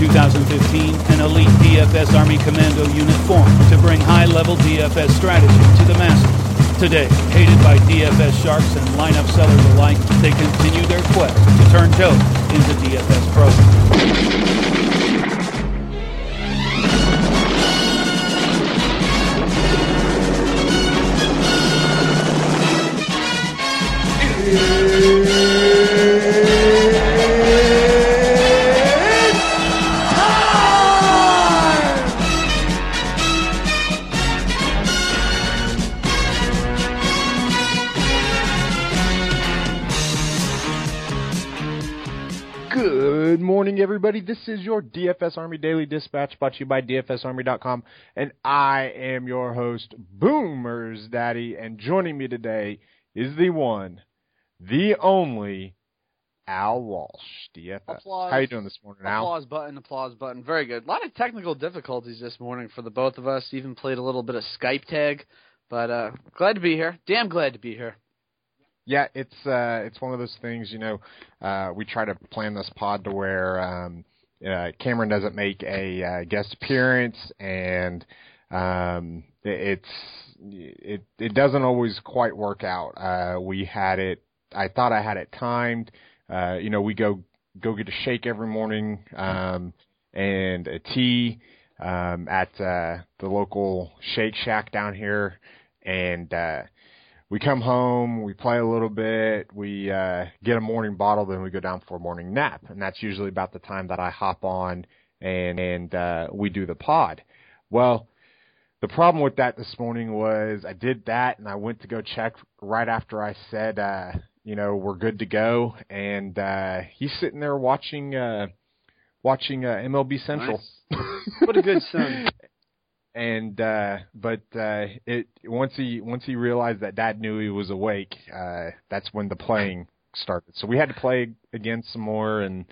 2015, an elite DFS Army Commando unit formed to bring high-level DFS strategy to the masses. Today, hated by DFS sharks and lineup sellers alike, they continue their quest to turn Joe into DFS pros. Good morning, everybody. This is your DFS Army Daily Dispatch, brought to you by DFSArmy.com, and I am your host, Boomer's Daddy, and joining me today is the one, the only, Al Walsh, DFS. Applause. How you doing this morning, Al? Applause button. Very good. A lot of technical difficulties this morning for the both of us. Even played a little bit of Skype tag, but glad to be here. Damn glad to be here. Yeah, it's one of those things, we try to plan this pod to where Cameron doesn't make a guest appearance, and it doesn't always quite work out. I thought I had it timed. We go get a shake every morning and a tea at the local Shake Shack down here, and we come home, we play a little bit, we get a morning bottle, then we go down for a morning nap. And that's usually about the time that I hop on and we do the pod. Well, the problem with that this morning was I did that and I went to go check right after I said, we're good to go. And he's sitting there watching MLB Central. Nice. What a good son. And once he realized that Dad knew he was awake, that's when the playing started. So we had to play again some more. And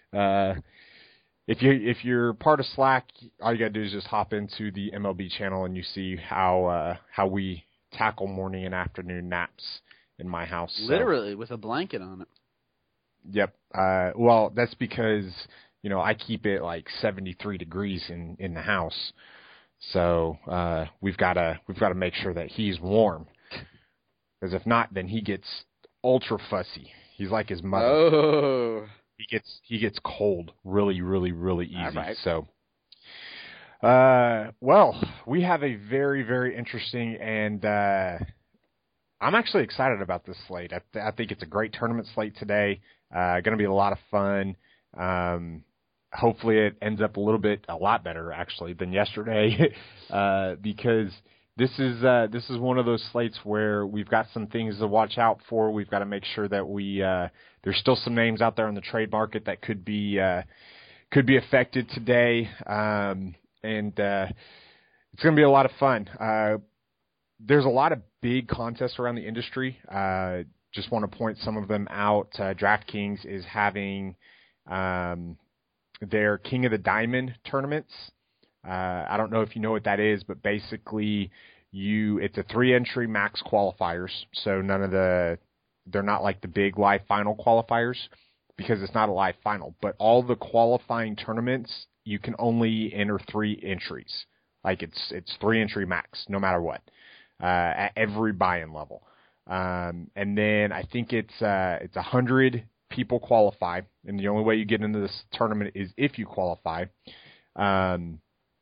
if you're part of Slack, all you gotta do is just hop into the MLB channel and you see how we tackle morning and afternoon naps in my house. Literally with a blanket on it. Yep. Well, that's because I keep it like 73 degrees in the house. So we've got to make sure that he's warm, because if not, then he gets ultra fussy. He's like his mother. Oh, he gets cold really, really, really easy. All right. So, we have a very, very interesting, and I'm actually excited about this slate. I think it's a great tournament slate today. Going to be a lot of fun. Hopefully it ends up a lot better actually than yesterday, because this is one of those slates where we've got some things to watch out for. We've got to make sure that there's still some names out there on the trade market that could be affected today, and it's going to be a lot of fun. There's a lot of big contests around the industry. Just want to point some of them out. DraftKings is having their King of the Diamond tournaments. I don't know if you know what that is, but basically it's a 3-entry max qualifiers. So they're not like the big live final qualifiers, because it's not a live final, but all the qualifying tournaments, you can only enter 3 entries. Like it's 3-entry max, no matter what, at every buy-in level. And then I think it's 100 people qualify, and the only way you get into this tournament is if you qualify. And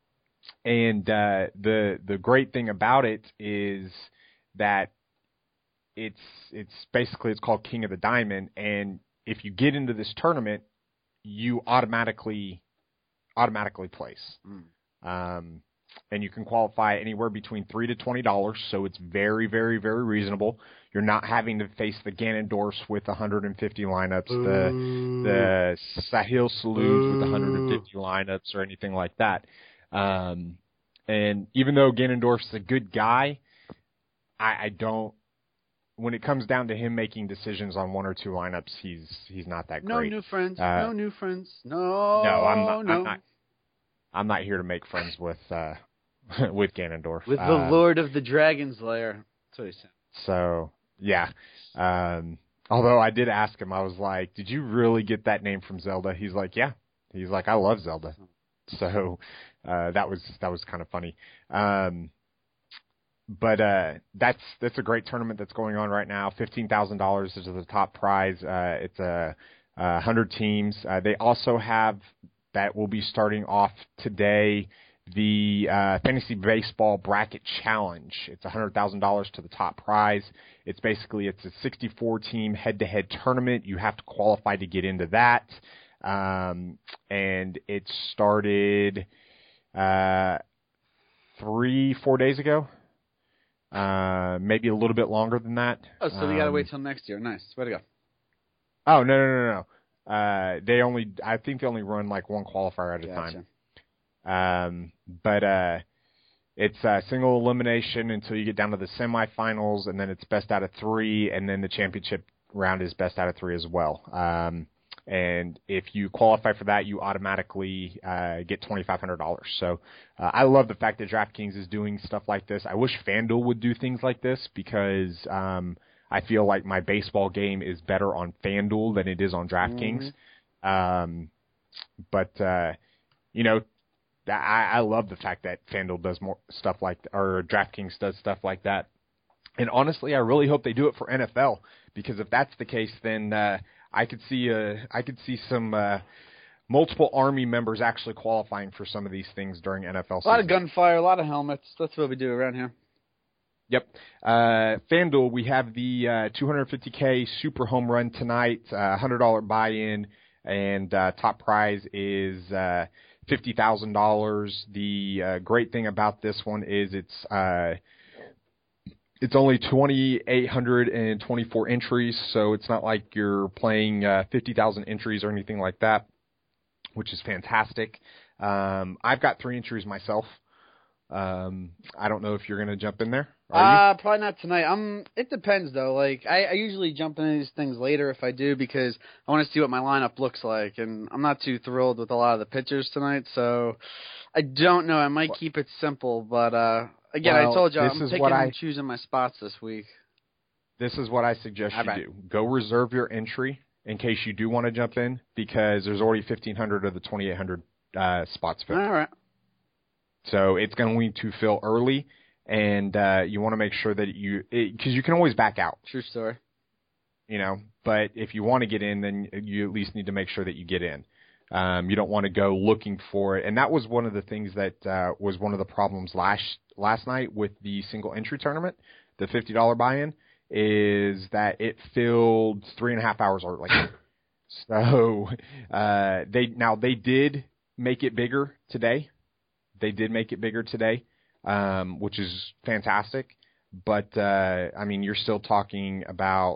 the great thing about it is that it's called King of the Diamond, and if you get into this tournament, you automatically place. And you can qualify anywhere between $3 to $20, so it's very, very, very reasonable. You're not having to face the Ganondorfs with 150 lineups, the Sahil Salus with 150 lineups, or anything like that. And even though Ganondorf's a good guy, I don't. When it comes down to him making decisions on 1 or 2 lineups, he's not that great. No new friends. No, No. I'm not here to make friends with Ganondorf. With the Lord of the Dragon's Lair. That's what he said. So, yeah. Although I did ask him, I was like, did you really get that name from Zelda? He's like, yeah. He's like, I love Zelda. So that was kind of funny. But that's a great tournament that's going on right now. $15,000 is the top prize. It's 100 teams. They also have, that will be starting off today, the Fantasy Baseball Bracket Challenge. It's $100,000 to the top prize. It's a 64-team head-to-head tournament. You have to qualify to get into that. And it started 3-4 days ago. Maybe a little bit longer than that. Oh, so we got to wait till next year. Nice. Way to go. Oh, no. I think they only run like one qualifier at a time. But it's a single elimination until you get down to the semifinals, and then it's best out of 3, and then the championship round is best out of 3 as well. And if you qualify for that, you automatically get $2,500. So I love the fact that DraftKings is doing stuff like this. I wish FanDuel would do things like this because I feel like my baseball game is better on FanDuel than it is on DraftKings. Mm-hmm. I love the fact that FanDuel does more stuff or DraftKings does stuff like that. And honestly, I really hope they do it for NFL, because if that's the case, then I could see some multiple Army members actually qualifying for some of these things during NFL season. A lot of gunfire, a lot of helmets. That's what we do around here. Yep. FanDuel, we have the $250K Super Home Run tonight, $100 buy-in, and top prize is $50,000. The great thing about this one is it's only 2,824 entries, so it's not like you're playing 50,000 entries or anything like that, which is fantastic. I've got 3 entries myself. I don't know if you're going to jump in there. Are you? Probably not tonight. It depends, though. Like, I usually jump into these things later if I do, because I want to see what my lineup looks like, and I'm not too thrilled with a lot of the pitchers tonight, so I don't know. I might keep it simple, but again, I told you I'm picking and choosing my spots this week. This is what I suggest you do. Go reserve your entry in case you do want to jump in, because there's already 1,500 of the 2,800 spots filled. All right. So it's going to fill early, and you want to make sure that because you can always back out. True story. But if you want to get in, then you at least need to make sure that you get in. You don't want to go looking for it. And that was one of the things that was one of the problems last night with the single entry tournament, the $50 buy-in, is that it filled 3.5 hours early. So they did make it bigger today. Which is fantastic. But, you're still talking about,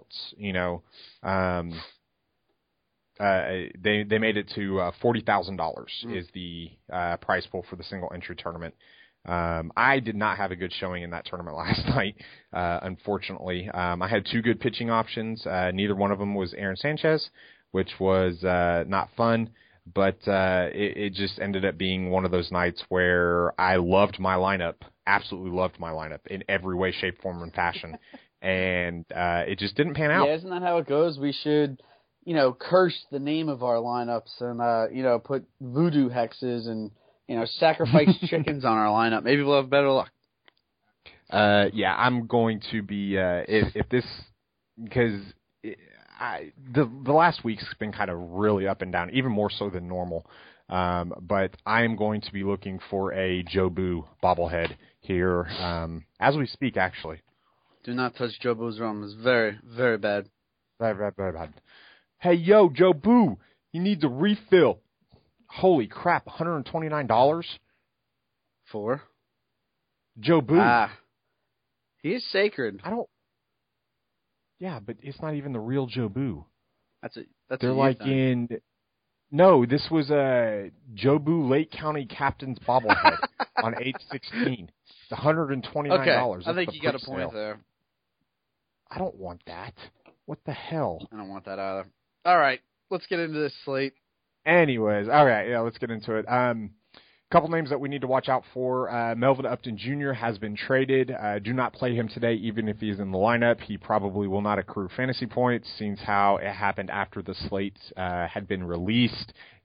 they made it to $40,000 is the prize pool for the single entry tournament. I did not have a good showing in that tournament last night, unfortunately. I had 2 good pitching options. Neither one of them was Aaron Sanchez, which was not fun. But it just ended up being one of those nights where I loved my lineup, absolutely loved my lineup in every way, shape, form, and fashion. And it just didn't pan out. Yeah, isn't that how it goes? We should, curse the name of our lineups and, put voodoo hexes and, sacrifice chickens on our lineup. Maybe we'll have better luck. Yeah, I'm going to be, if this, because the last week's been kind of really up and down, even more so than normal. But I am going to be looking for a Joe Boo bobblehead here as we speak, actually. Do not touch Joe Boo's rum. It's very, very bad. Very, very bad. Hey, yo, Joe Boo, you need the refill. Holy crap, $129? For? Joe Boo. He is sacred. Yeah, but it's not even the real Joe Boo. They're like in. No, this was a Joe Boo Lake County Captain's bobblehead on 8/16. It's $129. Okay, I think you got a point there. I don't want that. What the hell? I don't want that either. All right, let's get into this slate. Anyways, all right, yeah, let's get into it. Couple names that we need to watch out for. Melvin Upton Jr. has been traded. Do not play him today, even if he's in the lineup. He probably will not accrue fantasy points, since how it happened after the slate had been released.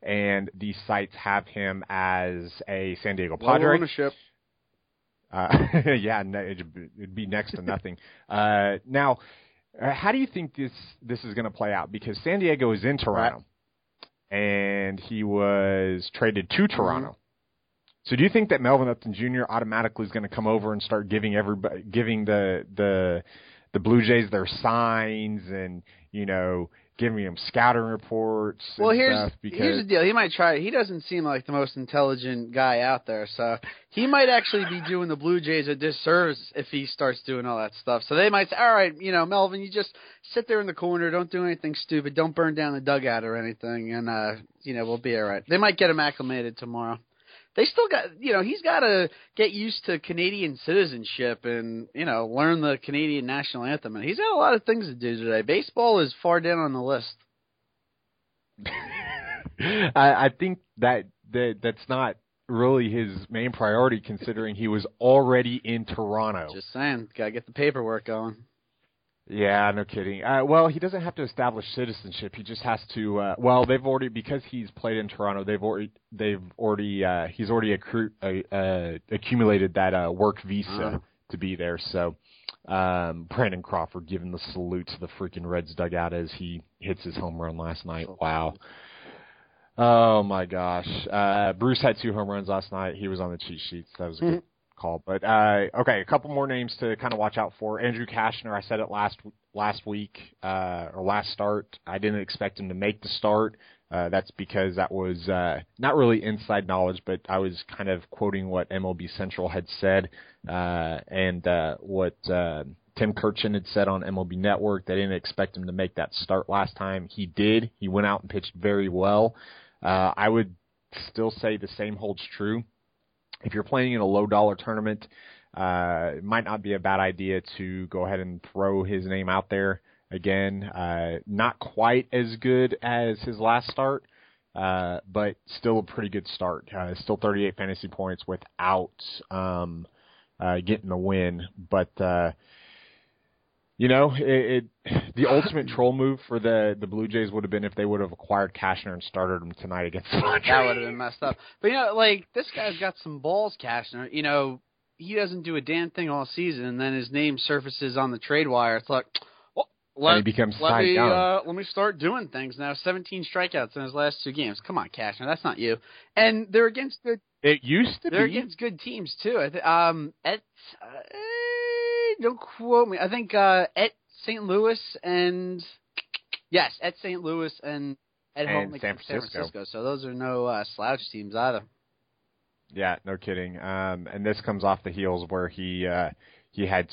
and these sites have him as a San Diego Low Padre. ownership. Yeah, it'd be next to nothing. Now, how do you think this is going to play out? Because San Diego is in Toronto, and he was traded to Toronto. Mm-hmm. So do you think that Melvin Upton Jr. automatically is going to come over and start giving the Blue Jays their signs and, giving them scouting reports and stuff? Here's the deal. He might try it. He doesn't seem like the most intelligent guy out there, so he might actually be doing the Blue Jays a disservice if he starts doing all that stuff. So they might say, all right, Melvin, you just sit there in the corner. Don't do anything stupid. Don't burn down the dugout or anything, and, we'll be all right. They might get him acclimated tomorrow. They still got, he's got to get used to Canadian citizenship and, learn the Canadian national anthem. And he's got a lot of things to do today. Baseball is far down on the list. I think that's not really his main priority, considering he was already in Toronto. Just saying, got to get the paperwork going. Yeah, no kidding. Well, he doesn't have to establish citizenship. He just has to. They've already, because he's played in Toronto. He's already accumulated that work visa to be there. So, Brandon Crawford giving the salute to the freaking Reds dugout as he hits his home run last night. Wow. Oh my gosh. Bruce had 2 home runs last night. He was on the cheat sheets. That was a good call. But okay, a couple more names to kind of watch out for. Andrew Cashner, I said it last week or last start. I didn't expect him to make the start. That's because that was not really inside knowledge, but I was kind of quoting what MLB Central had said and what Tim Kirchin had said on MLB Network. They didn't expect him to make that start last time. He did. He went out and pitched very well. I would still say the same holds true. If you're playing in a low-dollar tournament, it might not be a bad idea to go ahead and throw his name out there again. Not quite as good as his last start, but still a pretty good start. Still 38 fantasy points without getting the win. But, the ultimate troll move for the Blue Jays would have been if they would have acquired Cashner and started him tonight against the Padres. That would have been messed up. But, this guy's got some balls, Cashner. He doesn't do a damn thing all season, and then his name surfaces on the trade wire. It's like, and he becomes Cy Young. Let me start doing things now. 17 strikeouts in his last 2 games. Come on, Cashner, that's not you. And they're against good. It used to be. They're against good teams too. Don't quote me. I think at St. Louis and at St. Louis and at home San Francisco. So those are no slouch teams either. Yeah, no kidding. And this comes off the heels where he had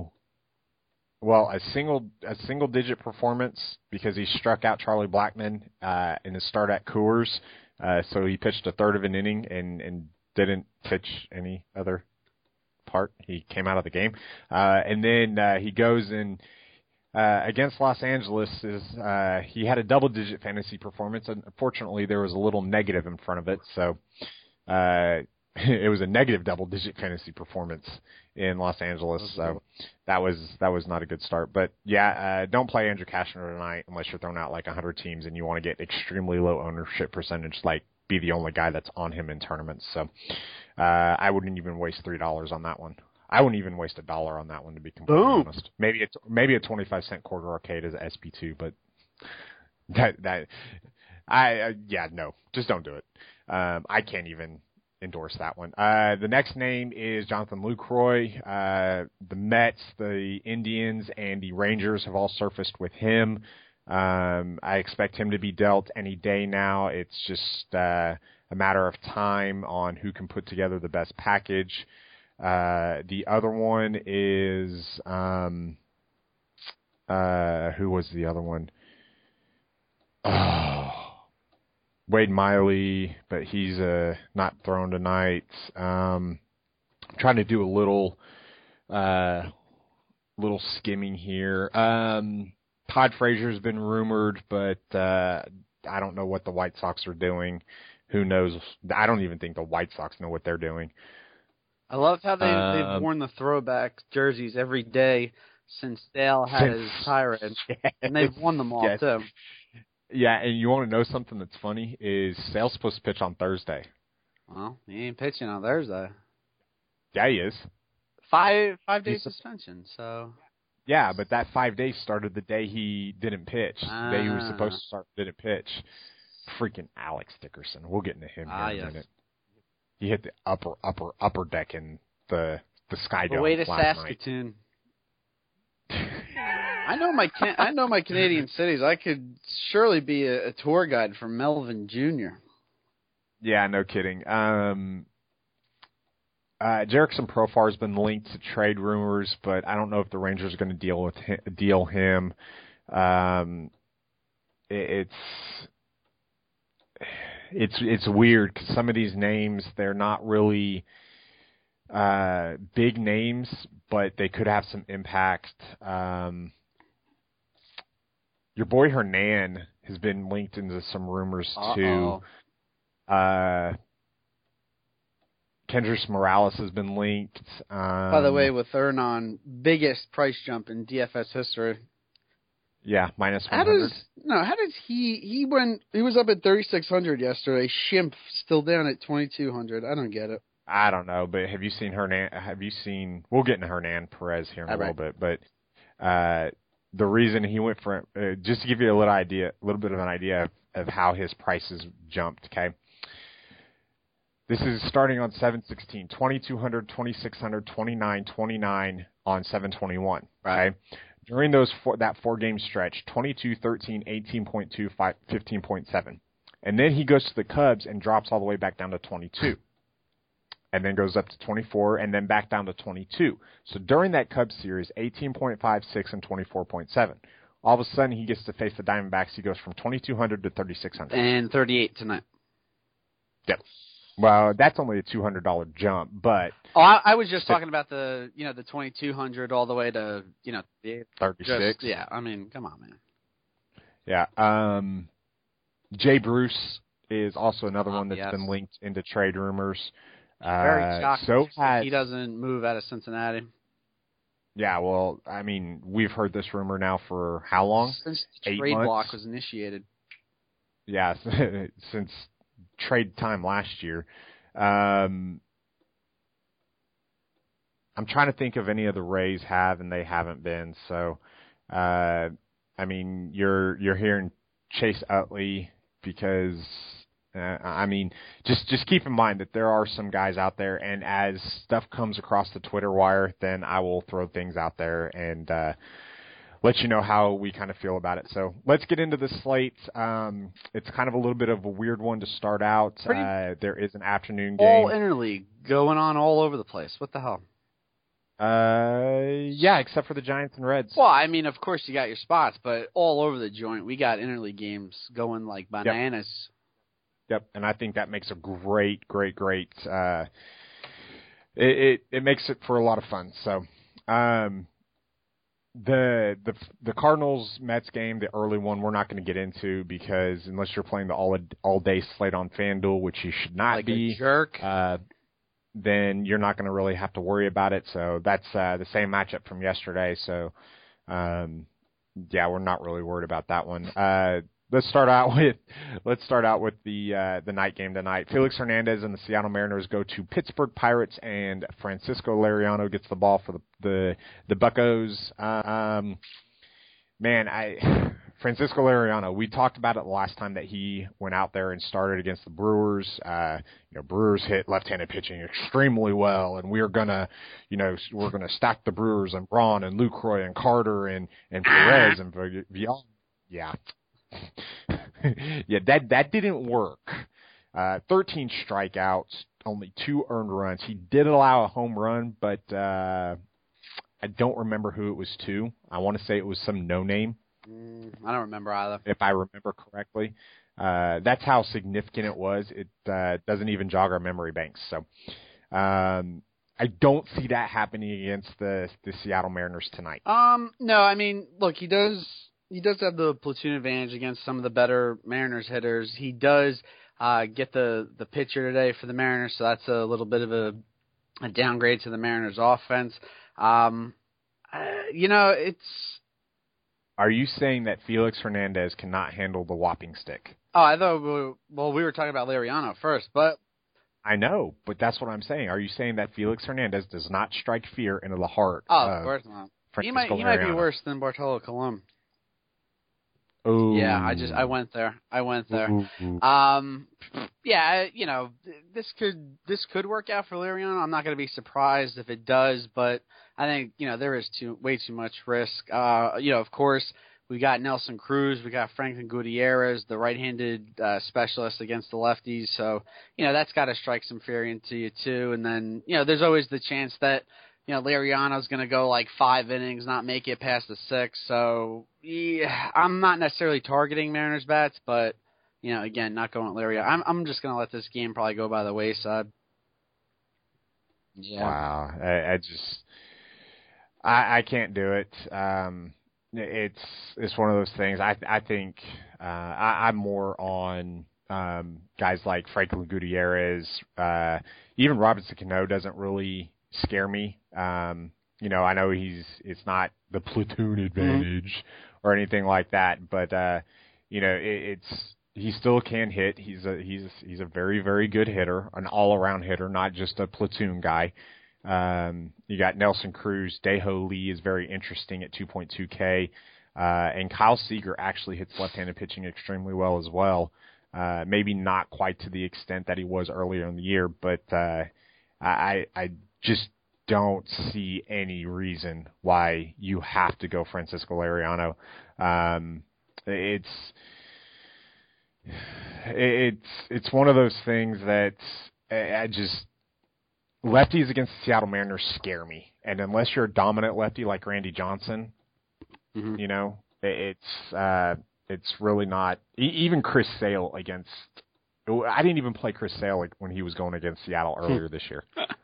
a single digit performance because he struck out Charlie Blackmon in his start at Coors. So he pitched a third of an inning and didn't pitch any other part. He came out of the game. And then he goes and against Los Angeles he had a double digit fantasy performance. And unfortunately there was a little negative in front of it. So it was a negative double-digit fantasy performance in Los Angeles, so that was not a good start. But don't play Andrew Cashner tonight unless you're throwing out like 100 teams and you want to get extremely low ownership percentage, like be the only guy that's on him in tournaments. So I wouldn't even waste $3 on that one. I wouldn't even waste $1 on that one, to be completely honest. Maybe a 25-cent quarter arcade as SP2, but no, just don't do it. I can't even endorse that one. The next name is Jonathan Lucroy. The Mets, the Indians, and the Rangers have all surfaced with him. I expect him to be dealt any day now. It's just a matter of time on who can put together the best package. The other one is who was the other one? Wade Miley, but he's not thrown tonight. I'm trying to do a little skimming here. Todd Frazier's been rumored, but I don't know what the White Sox are doing. Who knows? I don't even think the White Sox know what they're doing. I love how they've worn the throwback jerseys every day since Dale had his tirade, and they've won them all too. Yeah, and you want to know something that's funny is Sale's supposed to pitch on Thursday. Well, he ain't pitching on Thursday. Yeah, he is. 5 days suspension, so. Yeah, but that 5 days started the day he didn't pitch. The day he was supposed to start, didn't pitch. Freaking Alex Dickerson. We'll get into him here in a minute. He hit the upper deck in the Sky Dome way to last Saskatoon. I know my Canadian cities. I could surely be a tour guide for Melvin Jr. Yeah, no kidding. Jerickson Profar has been linked to trade rumors, but I don't know if the Rangers are going to deal him. It's weird because some of these names, they're not really big names, but they could have some impact. Your boy Hernan has been linked into some rumors too. Kendrys Morales has been linked. By the way, with Hernan, biggest price jump in DFS history. Yeah, minus 100. How does he was up at 3,600 yesterday. Schimpf still down at 2,200. I don't get it. I don't know, but have you seen Hernan? We'll get into Hernan Perez here in a little bit, but the reason he went for just to give you a little bit of an idea of how his prices jumped. Okay. This is starting on 7/16, 2,200, 2,600, 29, 29 on 7/21. Right. Okay. During that 4-game stretch, 22, 13, 18.2, 15.7. And then he goes to the Cubs and drops all the way back down to 22. And then goes up to 24 and then back down to 22. So during that Cubs series, 18.56 and 24.7. All of a sudden he gets to face the Diamondbacks. He goes from 2,200 to 3,600. And 38 tonight. Yep. Well, that's only a $200 jump, but I was just talking about the 2,200 all the way to the 36. Yeah, I mean, come on, man. Yeah. Jay Bruce is also another one that's been linked into trade rumors. Very shocked So he doesn't move out of Cincinnati. Yeah, well, I mean, we've heard this rumor now for how long? Since the 8 trade months? block was initiated. Yeah, since trade time last year. I'm trying to think of any of the Rays have, and they haven't been. So, I mean, you're hearing Chase Utley because, I mean, just keep in mind that there are some guys out there, and as stuff comes across the Twitter wire, then I will throw things out there and let you know how we kind of feel about it. So let's get into the slate. It's kind of a little bit of a weird one to start out. There is an afternoon game. All interleague going on all over the place. What the hell? Yeah, except for the Giants and Reds. Well, I mean, of course you got your spots, but all over the joint, we got interleague games going like bananas. Yep, and I think that makes a great. It makes it for a lot of fun. So, the Cardinals Mets game, the early one, we're not going to get into because unless you're playing the all day slate on FanDuel, which you should not like be, a jerk, then you're not going to really have to worry about it. So that's the same matchup from yesterday. So, yeah, we're not really worried about that one. Let's start out with the night game tonight. Felix Hernandez and the Seattle Mariners go to Pittsburgh Pirates, and Francisco Liriano gets the ball for the Buccos. Francisco Liriano, we talked about it the last time that he went out there and started against the Brewers. Brewers hit left-handed pitching extremely well, and we're gonna stack the Brewers and Braun and Lucroy and Carter and Perez and Vial. Yeah. Yeah, that didn't work. 13 strikeouts, only 2 earned runs. He did allow a home run, but I don't remember who it was to. I want to say it was some no-name. I don't remember either. If I remember correctly. That's how significant it was. It doesn't even jog our memory banks. So I don't see that happening against the Seattle Mariners tonight. No, I mean, look, he does have the platoon advantage against some of the better Mariners hitters. He does get the pitcher today for the Mariners, so that's a little bit of a downgrade to the Mariners offense. It's Are you saying that Felix Hernandez cannot handle the whopping stick? Oh, I thought we were talking about Liriano first, but I know, but that's what I'm saying. Are you saying that Felix Hernandez does not strike fear into the heart? Of course not. He might be worse than Bartolo Colon. Ooh. Yeah, I went there. Yeah, this could work out for Liriano. I'm not going to be surprised if it does, but I think there is way too much risk. Of course, we got Nelson Cruz, we got Franklin Gutierrez, the right-handed specialist against the lefties. So that's got to strike some fear into you too. And then there's always the chance that Liriano's going to go like 5 innings, not make it past the 6th. So yeah, I'm not necessarily targeting Mariners bats, but again, not going with Liriano. I'm just going to let this game probably go by the wayside. Yeah. Wow, I can't do it. It's one of those things. I think I'm more on guys like Franklin Gutierrez. Even Robinson Cano doesn't really scare me. I know it's not the platoon advantage or anything like that, but he still can hit. He's a very, very good hitter, an all-around hitter, not just a platoon guy. You got Nelson Cruz. Daeho Lee is very interesting at 2.2K. And Kyle Seager actually hits left-handed pitching extremely well as well. Maybe not quite to the extent that he was earlier in the year, but I just don't see any reason why you have to go Francisco Liriano. It's one of those things that lefties against the Seattle Mariners scare me, and unless you're a dominant lefty like Randy Johnson, it's really not. Even Chris Sale against. I didn't even play Chris Sale when he was going against Seattle earlier this year.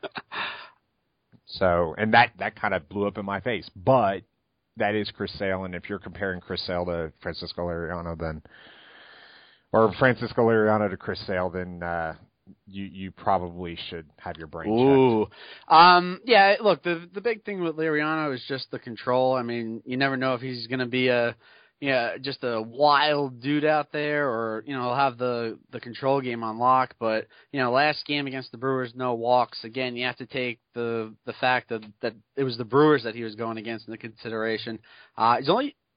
So, and that kind of blew up in my face. But that is Chris Sale, and if you're comparing Chris Sale to Francisco Liriano, or Francisco Liriano to Chris Sale, then you probably should have your brain checked. Yeah, look, the big thing with Liriano is just the control. I mean, you never know if he's going to be just a wild dude out there, or have the control game on lock. But last game against the Brewers, no walks. Again, you have to take the fact that it was the Brewers that he was going against into consideration. He's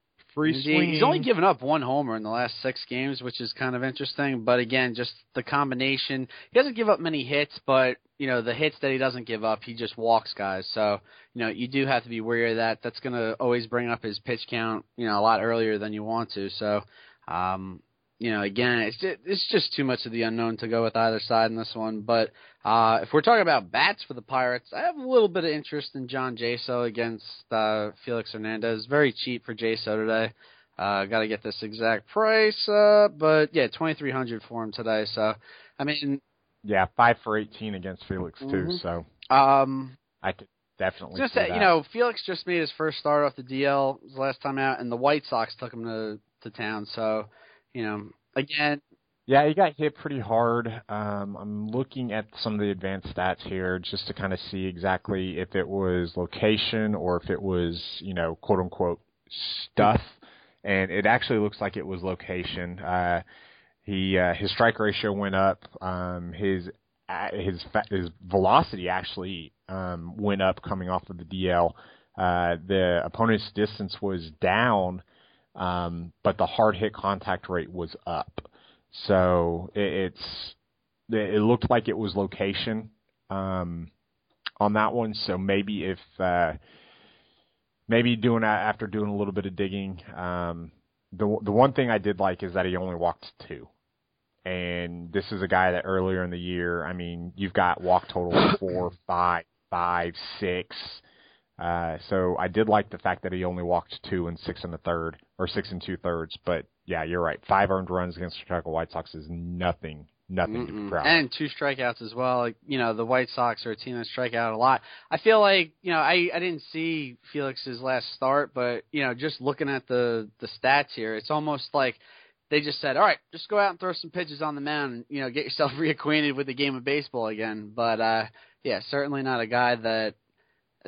only given up 1 homer in the last 6 games, which is kind of interesting. But again, just the combination. He doesn't give up many hits, but the hits that he doesn't give up, he just walks guys. So you do have to be wary of that. That's going to always bring up his pitch count, a lot earlier than you want to. So, again, it's just too much of the unknown to go with either side in this one. But if we're talking about bats for the Pirates, I have a little bit of interest in John Jaso against Felix Hernandez. Very cheap for Jaso today. Got to get this exact price, but yeah, $2,300 for him today. So, I mean, yeah, 5 for 18 against Felix too. So, I could definitely. Just that. Felix just made his first start off the DL his last time out, and the White Sox took him to town. So, again. Yeah, he got hit pretty hard. I'm looking at some of the advanced stats here just to kind of see exactly if it was location or if it was, quote unquote stuff. And it actually looks like it was location. His strike ratio went up. His velocity actually went up coming off of the DL. The opponent's distance was down, but the hard hit contact rate was up. So it looked like it was location on that one. So maybe if after doing a little bit of digging, the one thing I did like is that he only walked 2. And this is a guy that earlier in the year, I mean, you've got walk total 4, 5, 6. So I did like the fact that he only walked 2 and 6 1/3 or 6 2/3. But yeah, you're right. 5 earned runs against the Chicago White Sox is nothing to be proud of. And 2 strikeouts as well. Like, the White Sox are a team that strike out a lot. I feel like, I didn't see Felix's last start, but, just looking at the stats here, it's almost like they just said, all right, just go out and throw some pitches on the mound and, get yourself reacquainted with the game of baseball again. But, yeah, certainly not a guy that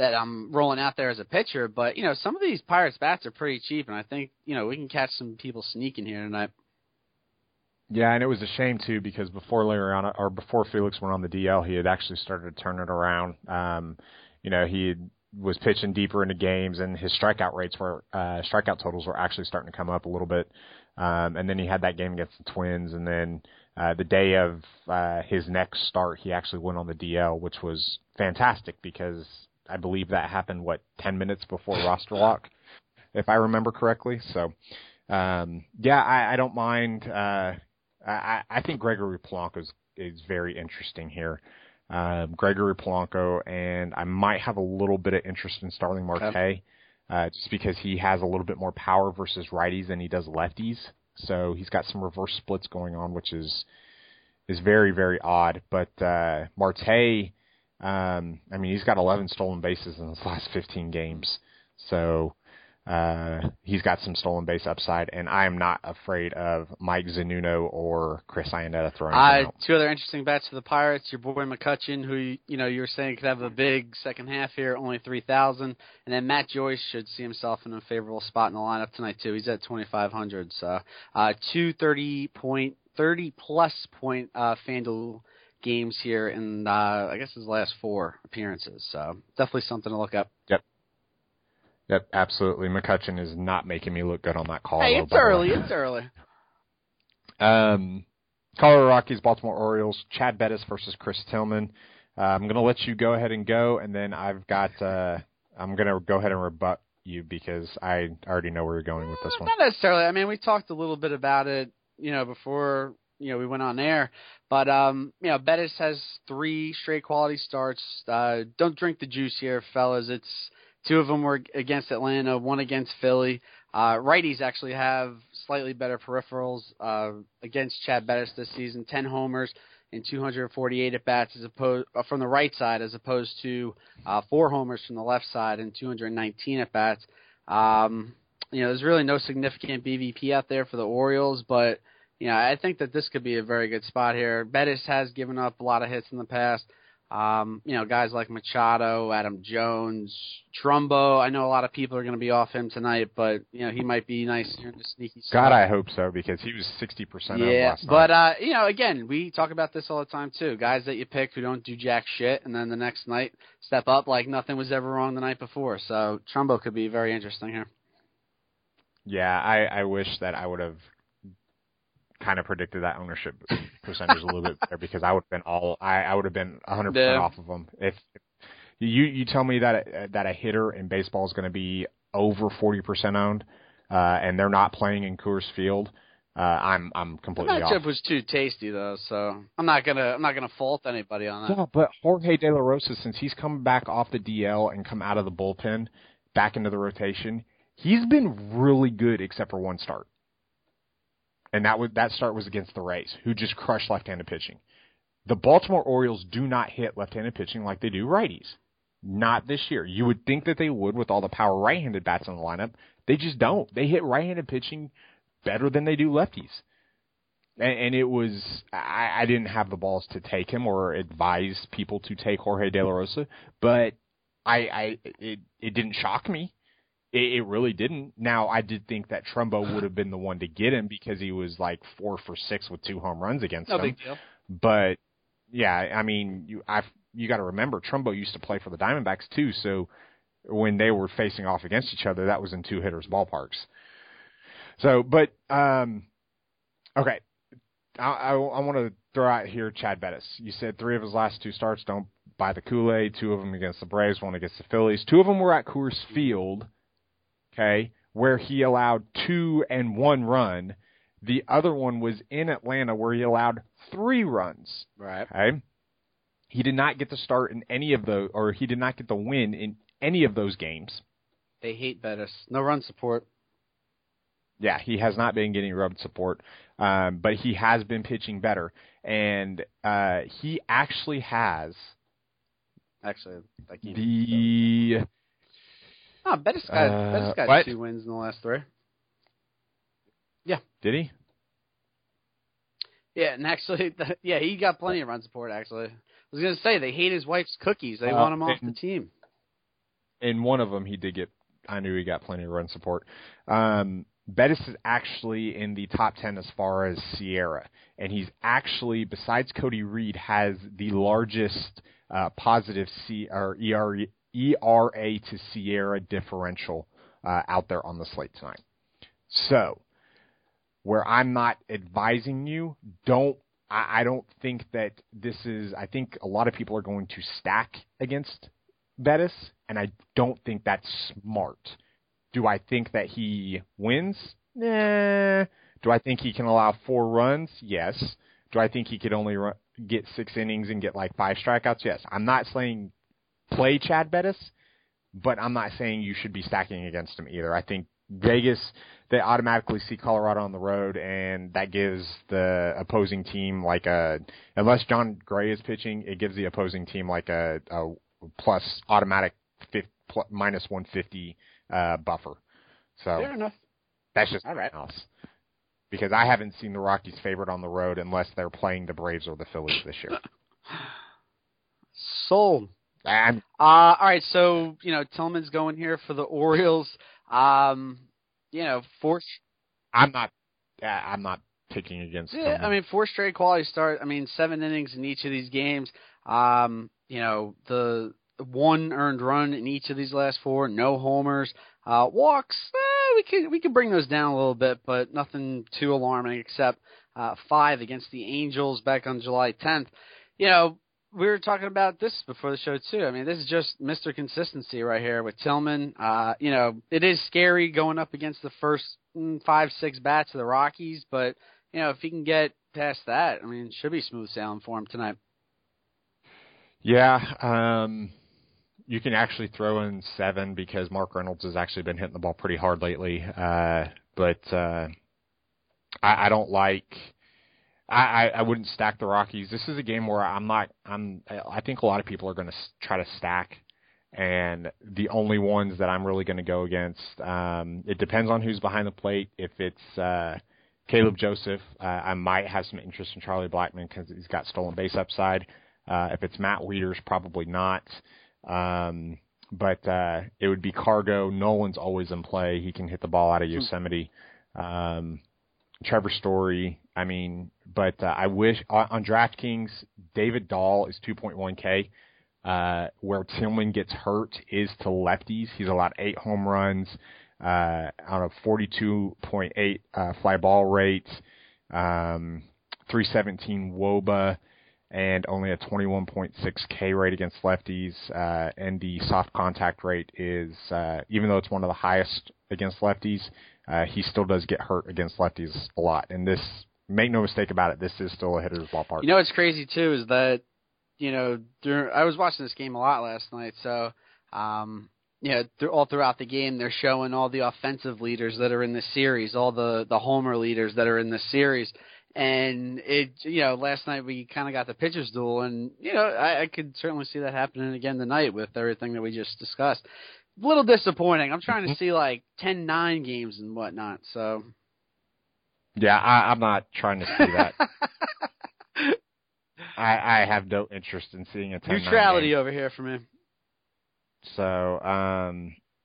that I'm rolling out there as a pitcher. But, some of these Pirates bats are pretty cheap, and I think, we can catch some people sneaking here tonight. Yeah, and it was a shame, too, because before Felix went on the DL, he had actually started to turn it around. He was pitching deeper into games, and his strikeout totals were actually starting to come up a little bit. And then he had that game against the Twins, and then the day of his next start, he actually went on the DL, which was fantastic because I believe that happened, 10 minutes before roster lock, if I remember correctly. So, I don't mind. I think Gregory Polanco is very interesting here. Gregory Polanco, and I might have a little bit of interest in Starling Marte, just because he has a little bit more power versus righties than he does lefties. So he's got some reverse splits going on, which is very, very odd. But Marte, he's got 11 stolen bases in his last 15 games. So he's got some stolen base upside, and I am not afraid of Mike Zunino or Chris Iannetta throwing him out. Two other interesting bets for the Pirates. Your boy McCutchen, who you were saying could have a big second half here, only 3,000, and then Matt Joyce should see himself in a favorable spot in the lineup tonight too. He's at 2,500, so 30-plus point FanDuel games here in I guess his last 4 appearances. So definitely something to look up. Yep, absolutely. McCutchen is not making me look good on that call. Hey, it's early. Colorado Rockies, Baltimore Orioles, Chad Bettis versus Chris Tillman. I'm going to let you go ahead and go, and then I'm going to go ahead and rebut you because I already know where you're going with this one. Not necessarily. We talked a little bit about it, before, we went on air. But, Bettis has 3 straight quality starts. Don't drink the juice here, fellas. 2 of them were against Atlanta, 1 against Philly. Righties actually have slightly better peripherals against Chad Bettis this season. 10 homers and 248 at-bats from the right side as opposed to 4 homers from the left side and 219 at-bats. There's really no significant BVP out there for the Orioles, but I think that this could be a very good spot here. Bettis has given up a lot of hits in the past. Guys like Machado, Adam Jones, Trumbo. I know a lot of people are going to be off him tonight, but he might be nice here in the sneaky spot. God, I hope so because he was 60% last night. But again, we talk about this all the time too. Guys that you pick who don't do jack shit, and then the next night step up like nothing was ever wrong the night before. So Trumbo could be very interesting here. Yeah, I wish that I would have kind of predicted that ownership percentage a little bit better because I would have been 100% off of them. If you tell me that a hitter in baseball is going to be over 40% owned, and they're not playing in Coors Field, I'm completely off. The matchup was too tasty though, so I'm not gonna fault anybody on that. Yeah, but Jorge De La Rosa, since he's come back off the DL and come out of the bullpen back into the rotation, he's been really good except for 1 start. And that start was against the Rays, who just crushed left-handed pitching. The Baltimore Orioles do not hit left-handed pitching like they do righties. Not this year. You would think that they would with all the power right-handed bats in the lineup. They just don't. They hit right-handed pitching better than they do lefties. And it was I didn't have the balls to take him or advise people to take Jorge De La Rosa, but it didn't shock me. It really didn't. Now, I did think that Trumbo would have been the one to get him because he was like 4 for 6 with 2 home runs against him. No big deal. But, yeah, you got to remember, Trumbo used to play for the Diamondbacks too, so when they were facing off against each other, that was in 2 hitters' ballparks. So, but, okay, I want to throw out here Chad Bettis. You said 3 of his last 2 starts, don't buy the Kool-Aid, 2 of them against the Braves, 1 against the Phillies. 2 of them were at Coors Field. Okay, where he allowed 2 and 1 run. The other one was in Atlanta where he allowed 3 runs. Right. Okay. He did not get the start in any of those, or he did not get the win in any of those games. They hate Bettis. No run support. Yeah, he has not been getting run support, but he has been pitching better. And he actually has Bettis got 2 wins in the last 3. Yeah. Did he? Yeah, and actually, he got plenty of run support, actually. I was going to say, they hate his wife's cookies. They want him off the team. in one of them, I knew he got plenty of run support. Bettis is actually in the top 10 as far as Sierra, and he's actually, besides Cody Reed, has the largest positive ERA to Sierra differential out there on the slate tonight. So, where I'm not advising you, I don't think that this is. I think a lot of people are going to stack against Bettis, and I don't think that's smart. Do I think that he wins? Nah. Do I think he can allow 4 runs? Yes. Do I think he could only get 6 innings and get like 5 strikeouts? Yes. I'm not saying play Chad Bettis, but I'm not saying you should be stacking against him either. I think Vegas, they automatically see Colorado on the road, and that gives the opposing team like unless John Gray is pitching, it gives the opposing team like a plus automatic minus 150 buffer. So fair enough. That's just all right. Else. Because I haven't seen the Rockies favored on the road unless they're playing the Braves or the Phillies this year. Sold. All right, so Tillman's going here for the Orioles. I'm not picking against. Yeah, Tillman. 4 straight quality start. 7 innings in each of these games. The 1 earned run in each of these last 4. No homers. Walks. We could bring those down a little bit, but nothing too alarming except 5 against the Angels back on July 10th. We were talking about this before the show too. This is just Mr. Consistency right here with Tillman. It is scary going up against the first 5-6 bats of the Rockies, but if he can get past that, it should be smooth sailing for him tonight. Yeah, you can actually throw in 7 because Mark Reynolds has actually been hitting the ball pretty hard lately. But I don't like. I wouldn't stack the Rockies. This is a game where I think a lot of people are going to try to stack, and the only ones that I'm really going to go against, it depends on who's behind the plate. If it's Caleb Joseph, I might have some interest in Charlie Blackmon because he's got stolen base upside. If it's Matt Wieters, probably not. But it would be Cargo. Nolan's always in play. He can hit the ball out of Yosemite. Trevor Story. But I wish on DraftKings, David Dahl is 2.1K. Where Tillman gets hurt is to lefties. He's allowed 8 home runs on a 42.8 fly ball rate, 317 WOBA, and only a 21.6K rate against lefties. And the soft contact rate is, even though it's one of the highest against lefties, he still does get hurt against lefties a lot. And this, make no mistake about it, this is still a hitter's ballpark. What's crazy, too, is that, I was watching this game a lot last night, so, all throughout the game, they're showing all the offensive leaders that are in the series, all the homer leaders that are in the series. And last night we kind of got the pitcher's duel, and, I could certainly see that happening again tonight with everything that we just discussed. A little disappointing. I'm trying to see, 10-9 games and whatnot, so. Yeah, I'm not trying to see that. I have no interest in seeing a 10-9 neutrality game. Over here for me. So,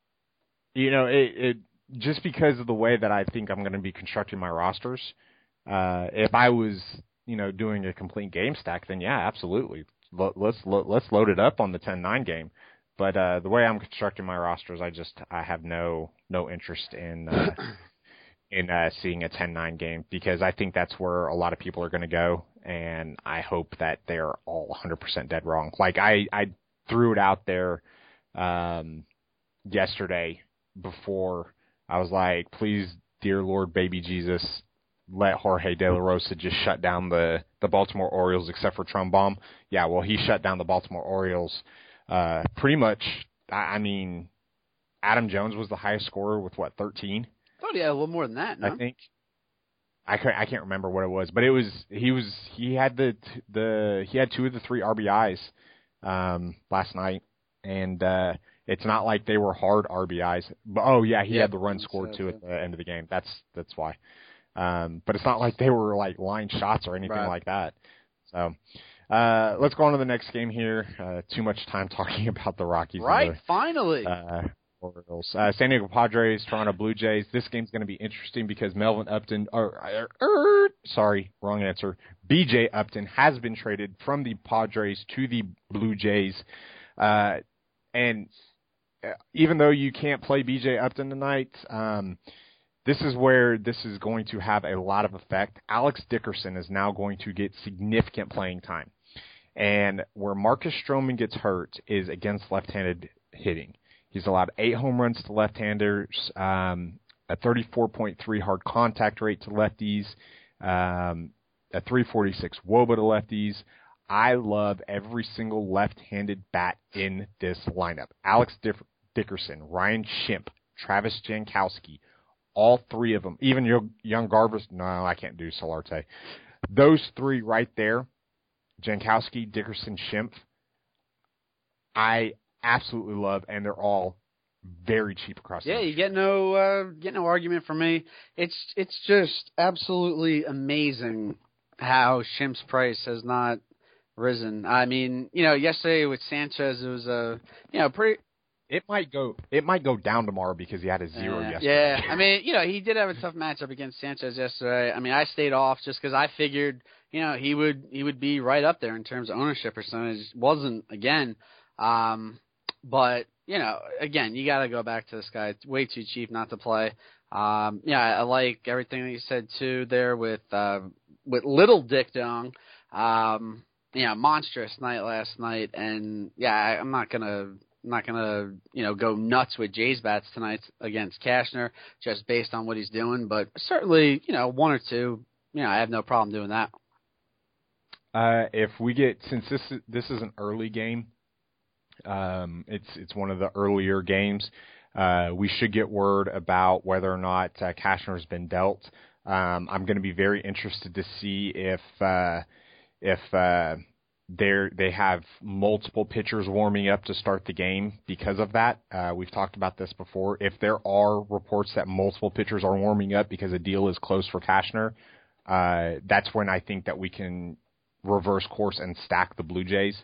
it just because of the way that I think I'm going to be constructing my rosters, if I was, doing a complete game stack, then yeah, absolutely. Let's load it up on the 10-9 game. But the way I'm constructing my rosters, I have no interest in seeing a 10-9 game because I think that's where a lot of people are going to go, and I hope that they're all 100% dead wrong. I threw it out there yesterday before. I was like, please, dear Lord, baby Jesus, let Jorge De La Rosa just shut down the Baltimore Orioles except for Trumbaum. Yeah, well, he shut down the Baltimore Orioles pretty much. Adam Jones was the highest scorer with 13? Oh yeah, a little more than that. No? I think. I can't remember what it was, but he had 2 of the 3 RBIs last night, and it's not like they were hard RBIs. But he had the run scored too at the end of the game. That's why. But it's not like they were line shots or anything like that. So Let's go on to the next game here. Too much time talking about the Rockies. Right, finally. Orioles. San Diego Padres, Toronto Blue Jays. This game's going to be interesting because Melvin Upton, wrong answer. BJ Upton has been traded from the Padres to the Blue Jays. And even though you can't play BJ Upton tonight, this is where this is going to have a lot of effect. Alex Dickerson is now going to get significant playing time. And where Marcus Stroman gets hurt is against left-handed hitting. He's allowed 8 home runs to left-handers, a 34.3 hard contact rate to lefties, a 346 WOBA to lefties. I love every single left-handed bat in this lineup. Alex Dickerson, Ryan Schimpf, Travis Jankowski, all 3 of them. Even Young Garvis. No, I can't do Solarte. Those 3 right there, Jankowski, Dickerson, Schimpf, I absolutely love, and they're all very cheap across the you get no argument from me. It's just absolutely amazing how Schimpf's price has not risen. I mean, yesterday with Sanchez, it was pretty. It might go down tomorrow because he had a 0 yesterday. Yeah, I mean, he did have a tough matchup against Sanchez yesterday. I mean, I stayed off just because I figured, he would be right up there in terms of ownership percentage. Wasn't again. But, again, you got to go back to this guy. It's way too cheap not to play. I like everything that you said, too, there with Little Dick Dong. Monstrous night last night. And, I'm not going to go nuts with Jays bats tonight against Cashner just based on what he's doing. But certainly, 1 or 2, I have no problem doing that. If we get, since this is an early game, it's one of the earlier games. We should get word about whether or not Cashner has been dealt. I'm going to be very interested to see if they have multiple pitchers warming up to start the game because of that. We've talked about this before. If there are reports that multiple pitchers are warming up because a deal is close for Cashner, that's when I think that we can reverse course and stack the Blue Jays.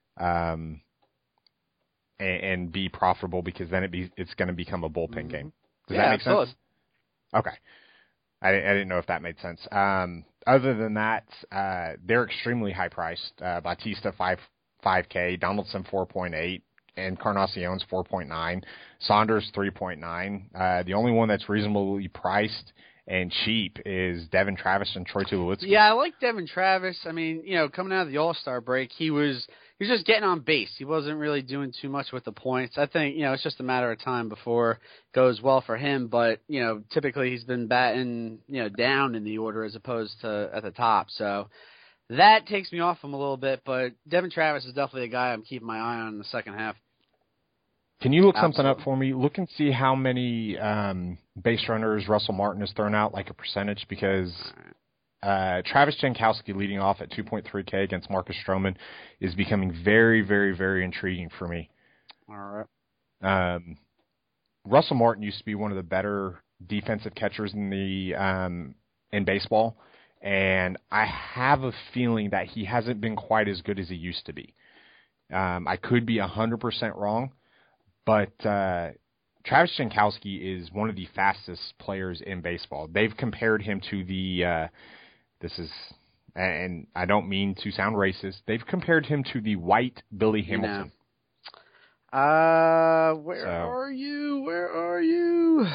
And be profitable because then it's going to become a bullpen game. Does that make sense? Okay. I didn't know if that made sense. Other than that, they're extremely high priced. Bautista 5K, Donaldson 4.8, and Encarnacion's 4.9. Saunders 3.9. The only one that's reasonably priced and cheap is Devin Travis and Troy Tulowitzki. Yeah, I like Devin Travis. I mean, coming out of the All-Star break, he was just getting on base. He wasn't really doing too much with the points. I think, it's just a matter of time before it goes well for him. But, typically he's been batting, down in the order as opposed to at the top. So that takes me off him a little bit. But Devin Travis is definitely a guy I'm keeping my eye on in the second half. Can you look something up for me? Look and see how many base runners Russell Martin has thrown out, like a percentage, because Travis Jankowski leading off at 2.3K against Marcus Stroman is becoming very, very, very intriguing for me. All right. Russell Martin used to be one of the better defensive catchers in baseball, and I have a feeling that he hasn't been quite as good as he used to be. I could be 100% wrong. But Travis Jankowski is one of the fastest players in baseball. They've compared him to and I don't mean to sound racist, they've compared him to the white Billy Hamilton. Where are you?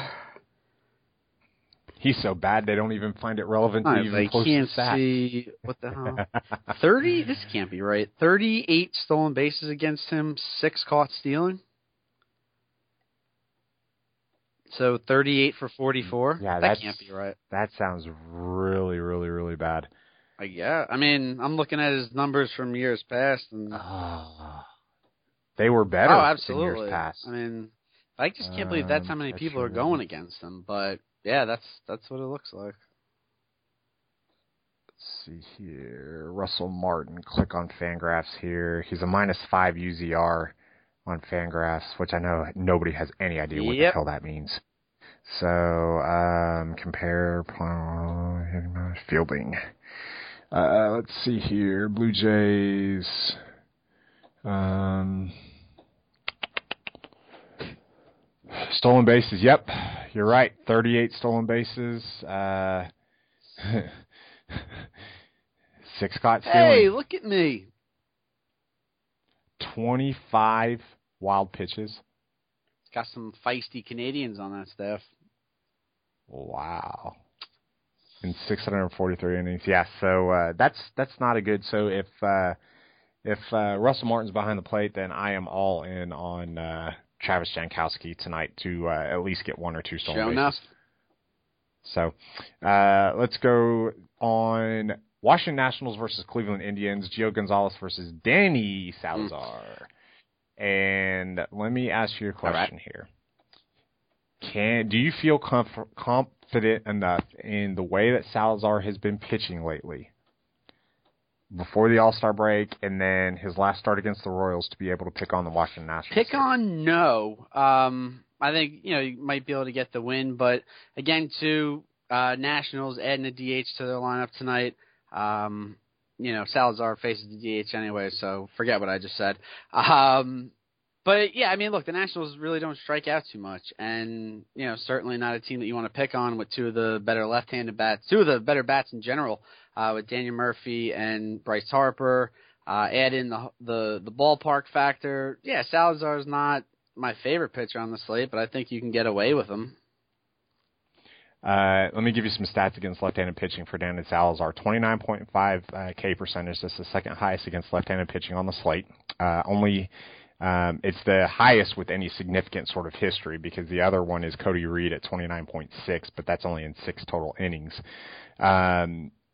He's so bad they don't even find it relevant to even post can't see. What the hell? 30? This can't be right. 38 stolen bases against him, 6 caught stealing. So 38 for 44? Yeah, that can't be right. That sounds really, really, really bad. Yeah, I mean, I'm looking at his numbers from years past, and they were better absolutely. than years past. I mean, I just can't believe that's how many people are going against him. But yeah, that's what it looks like. Let's see here, Russell Martin. Click on Fangraphs here. He's a -5 UZR. On Fangraphs, which I know nobody has any idea what the hell that means. So, compare fielding. Let's see here. Blue Jays. Stolen bases. Yep, you're right. 38 stolen bases. 6 caught stealing. Hey, look at me. 25 wild pitches. Got some feisty Canadians on that staff. Wow. In 643 innings. Yeah, so that's not a good. So if Russell Martin's behind the plate, then I am all in on Travis Jankowski tonight to at least get 1 or 2 stolen bases. Enough. So let's go on Washington Nationals versus Cleveland Indians. Gio Gonzalez versus Danny Salazar. And let me ask you a question here. Do you feel confident enough in the way that Salazar has been pitching lately before the All-Star break and then his last start against the Royals to be able to pick on the Washington Nationals? Pick on, no. I think, you might be able to get the win, but again, too, Nationals adding a DH to their lineup tonight. Salazar faces the DH anyway, so forget what I just said. But, yeah, I mean, look, the Nationals really don't strike out too much, and, certainly not a team that you want to pick on with two of the better bats in general, with Daniel Murphy and Bryce Harper. Add in the ballpark factor. Yeah, Salazar's not my favorite pitcher on the slate, but I think you can get away with him. Let me give you some stats against left-handed pitching for Danny Salazar. 29.5 K percentage. That's the second highest against left-handed pitching on the slate. It's the highest with any significant sort of history because the other one is Cody Reed at 29.6, but that's only in 6 total innings. At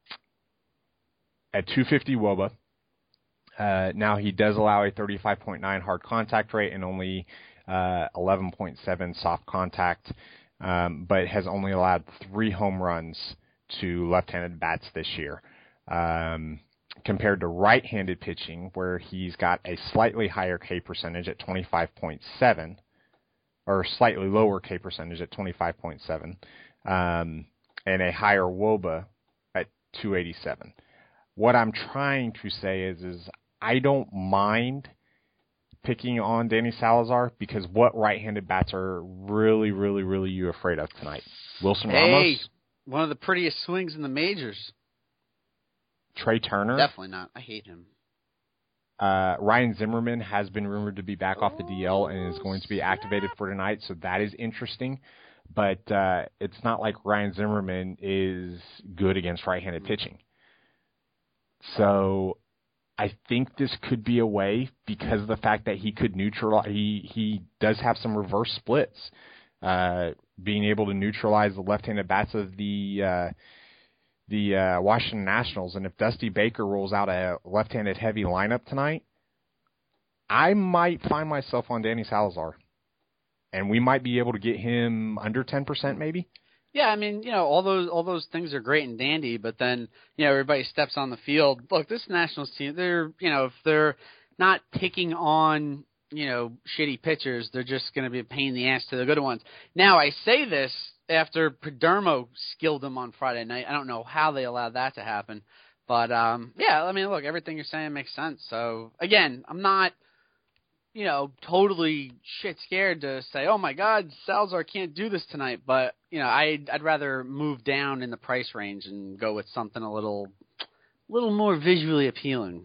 250 WOBA, now he does allow a 35.9 hard contact rate and only 11.7 soft contact, but has only allowed 3 home runs to left-handed bats this year. Compared to right-handed pitching, where he's got a slightly higher K percentage at 25.7, or slightly lower K percentage at 25.7, and a higher WOBA at 287. What I'm trying to say is I don't mind picking on Danny Salazar because what right-handed bats are really, really, really you afraid of tonight? Wilson Ramos? One of the prettiest swings in the majors. Trey Turner? Definitely not. I hate him. Ryan Zimmerman has been rumored to be back off the DL and is going to be activated for tonight, so that is interesting. But it's not like Ryan Zimmerman is good against right-handed pitching. So I think this could be a way because of the fact that he could neutralize. He does have some reverse splits, being able to neutralize the left-handed bats of the Washington Nationals. And if Dusty Baker rolls out a left-handed heavy lineup tonight, I might find myself on Danny Salazar, and we might be able to get him under 10% maybe. Yeah, I mean, all those things are great and dandy, but then, everybody steps on the field. Look, this Nationals team, they're, if they're not picking on, shitty pitchers, they're just going to be a pain in the ass to the good ones. Now, I say this after Perdomo skilled them on Friday night. I don't know how they allowed that to happen. But, yeah, I mean, look, everything you're saying makes sense. So, again, I'm not, totally shit scared to say, oh, my God, Salazar can't do this tonight. But, I'd rather move down in the price range and go with something a little more visually appealing.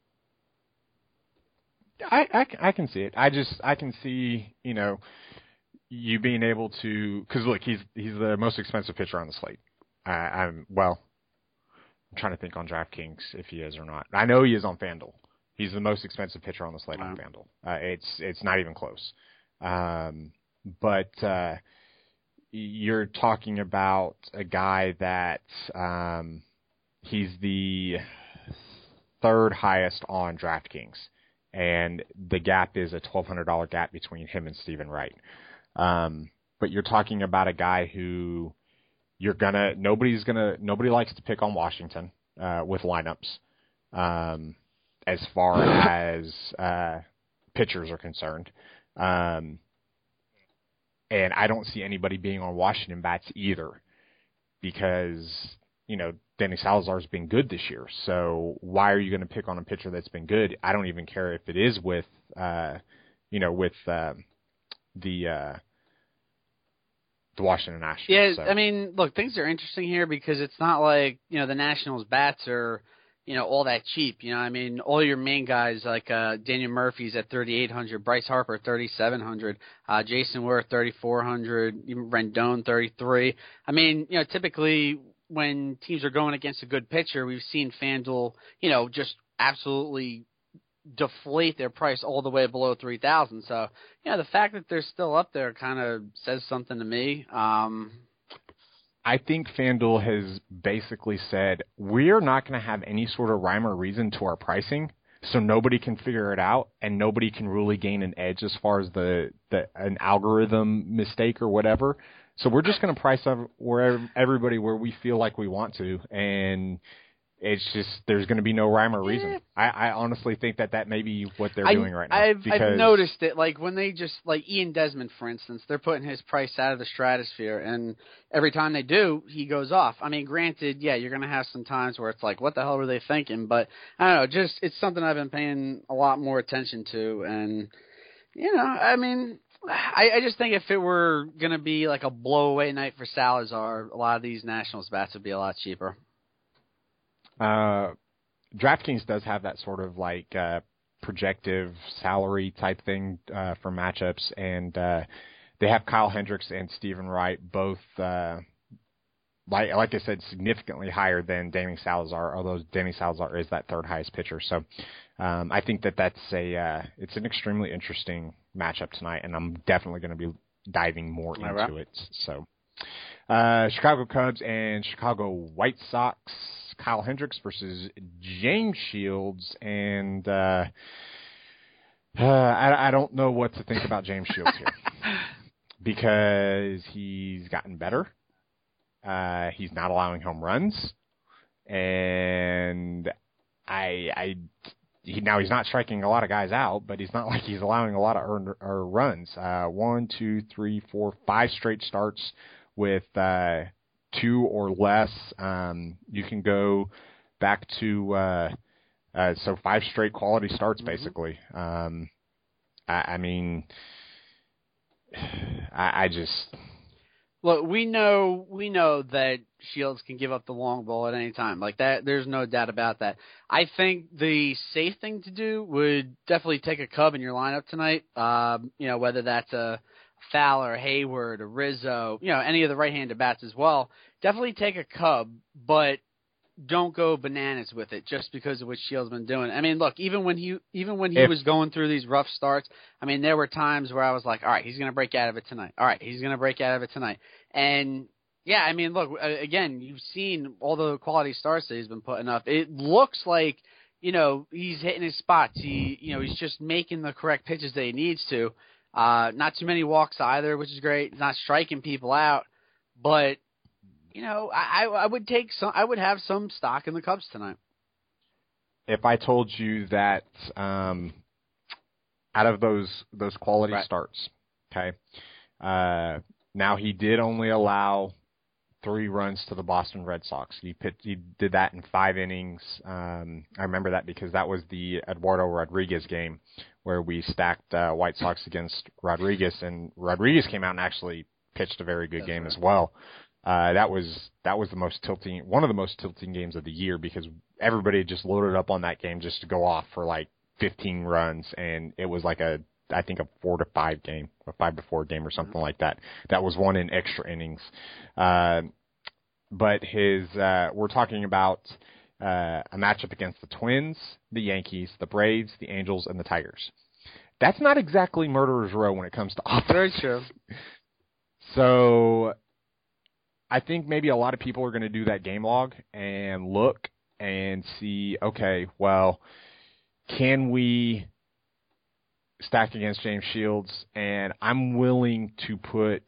I can see it. I can see, you being able to, because look, he's the most expensive pitcher on the slate. I'm trying to think on DraftKings if he is or not. I know he is on FanDuel. He's the most expensive pitcher on the slate on FanDuel. It's not even close. But you're talking about a guy that he's the third highest on DraftKings, and the gap is a $1,200 gap between him and Stephen Wright. But you're talking about a guy who nobody likes to pick on Washington with lineups as far as pitchers are concerned. And I don't see anybody being on Washington bats either because, Danny Salazar's been good this year. So why are you going to pick on a pitcher that's been good? I don't even care if it is with, the Washington Nationals. Yeah, So. I mean, look, things are interesting here because it's not like, the Nationals bats are, all that cheap. I mean, all your main guys like Daniel Murphy's at 3,800, Bryce Harper 3,700, Jason Worth 3,400, even Rendon 33. I mean, typically when teams are going against a good pitcher, we've seen FanDuel, just absolutely deflate their price all the way below 3,000. So, the fact that they're still up there kind of says something to me. I think FanDuel has basically said, we're not going to have any sort of rhyme or reason to our pricing, so nobody can figure it out, and nobody can really gain an edge as far as an algorithm mistake or whatever. So we're just going to price everybody where we feel like we want to, and it's just there's going to be no rhyme or reason. Yeah. I honestly think that may be what they're doing right now. I've noticed it. Like when they just like Ian Desmond, for instance, they're putting his price out of the stratosphere, and every time they do, he goes off. I mean, granted, yeah, you're going to have some times where it's like, what the hell were they thinking? But I don't know, just it's something I've been paying a lot more attention to, and I mean. I just think if it were going to be like a blow-away night for Salazar, a lot of these Nationals bats would be a lot cheaper. DraftKings does have that sort of like projective salary type thing for matchups, and they have Kyle Hendricks and Stephen Wright both, like I said, significantly higher than Danny Salazar, although Danny Salazar is that third highest pitcher. So I think that's it's an extremely interesting matchup tonight, and I'm definitely going to be diving more into it. So Chicago Cubs and Chicago White Sox. Kyle Hendricks versus James Shields, and I don't know what to think about James Shields here because he's gotten better. He's not allowing home runs, and now he's not striking a lot of guys out, but he's not like he's allowing a lot of earned runs. 1, 2, 3, 4, 5 straight starts with 2 or less. You can go back to so 5 straight quality starts, basically. I mean, I just look. We know that Shields can give up the long ball at any time. Like that, there's no doubt about that. I think the safe thing to do would definitely take a Cub in your lineup tonight. Whether that's a Fowler, Hayward, or Rizzo, any of the right-handed bats as well. Definitely take a Cub, but don't go bananas with it just because of what Shields been doing. I mean, look, even when he was going through these rough starts, I mean, there were times where I was like, all right, he's going to break out of it tonight. All right, he's going to break out of it tonight. And yeah, I mean, look, again, you've seen all the quality starts that he's been putting up. It looks like, he's hitting his spots. He's just making the correct pitches that he needs to. Not too many walks either, which is great. Not striking people out, but I would take some. I would have some stock in the Cubs tonight. If I told you that out of those quality starts, okay, now he did only allow 3 runs to the Boston Red Sox. He did that in 5 innings. I remember that because that was the Eduardo Rodriguez game where we stacked White Sox against Rodriguez, and Rodriguez came out and actually pitched a very good game as well. That was one of the most tilting games of the year because everybody just loaded up on that game just to go off for like 15 runs, and it was like I think a 4-5 game, a 5-4 game or something like that. That was won in extra innings. But we're talking about a matchup against the Twins, the Yankees, the Braves, the Angels, and the Tigers. That's not exactly murderer's row when it comes to offense. Very true. So I think maybe a lot of people are going to do that game log and look and see, okay, well, can we stack against James Shields? And I'm willing to put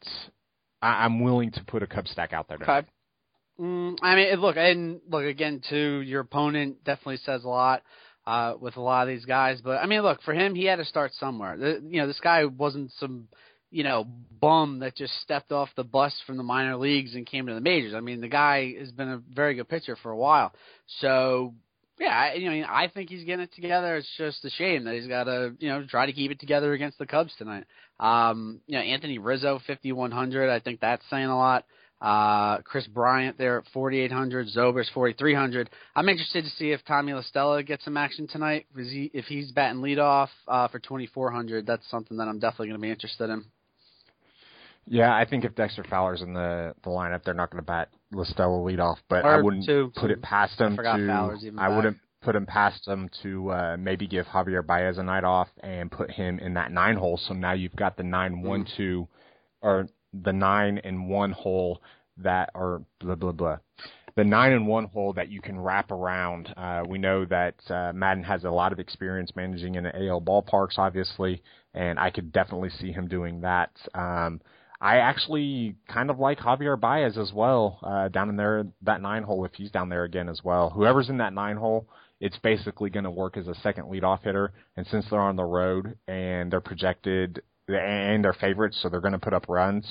a Cub stack out there tonight. Okay. I mean, look again, too, your opponent definitely says a lot with a lot of these guys. But, I mean, look, for him, he had to start somewhere. This guy wasn't some, bum that just stepped off the bus from the minor leagues and came to the majors. I mean, the guy has been a very good pitcher for a while. So, yeah, I think he's getting it together. It's just a shame that he's got to, try to keep it together against the Cubs tonight. Anthony Rizzo, 5,100. I think that's saying a lot. Chris Bryant there at 4,800. Zobrist, 4,300. I'm interested to see if Tommy La Stella gets some action tonight. If he's batting leadoff for 2,400, that's something that I'm definitely going to be interested in. Yeah, I think if Dexter Fowler's in the lineup, they're not going to bat La Stella leadoff, but I wouldn't put it past them I wouldn't put him past them to maybe give Javier Baez a night off and put him in that 9 hole. So now you've got the 9-1-2 or the 9-1 hole that are blah blah blah. The 9-1 hole that you can wrap around. We know that Madden has a lot of experience managing in the AL ballparks, obviously, and I could definitely see him doing that. I actually kind of like Javier Baez as well down in there, that 9 hole, if he's down there again as well. Whoever's in that 9 hole, it's basically going to work as a second leadoff hitter. And since they're on the road and they're projected and they're favorites, so they're going to put up runs,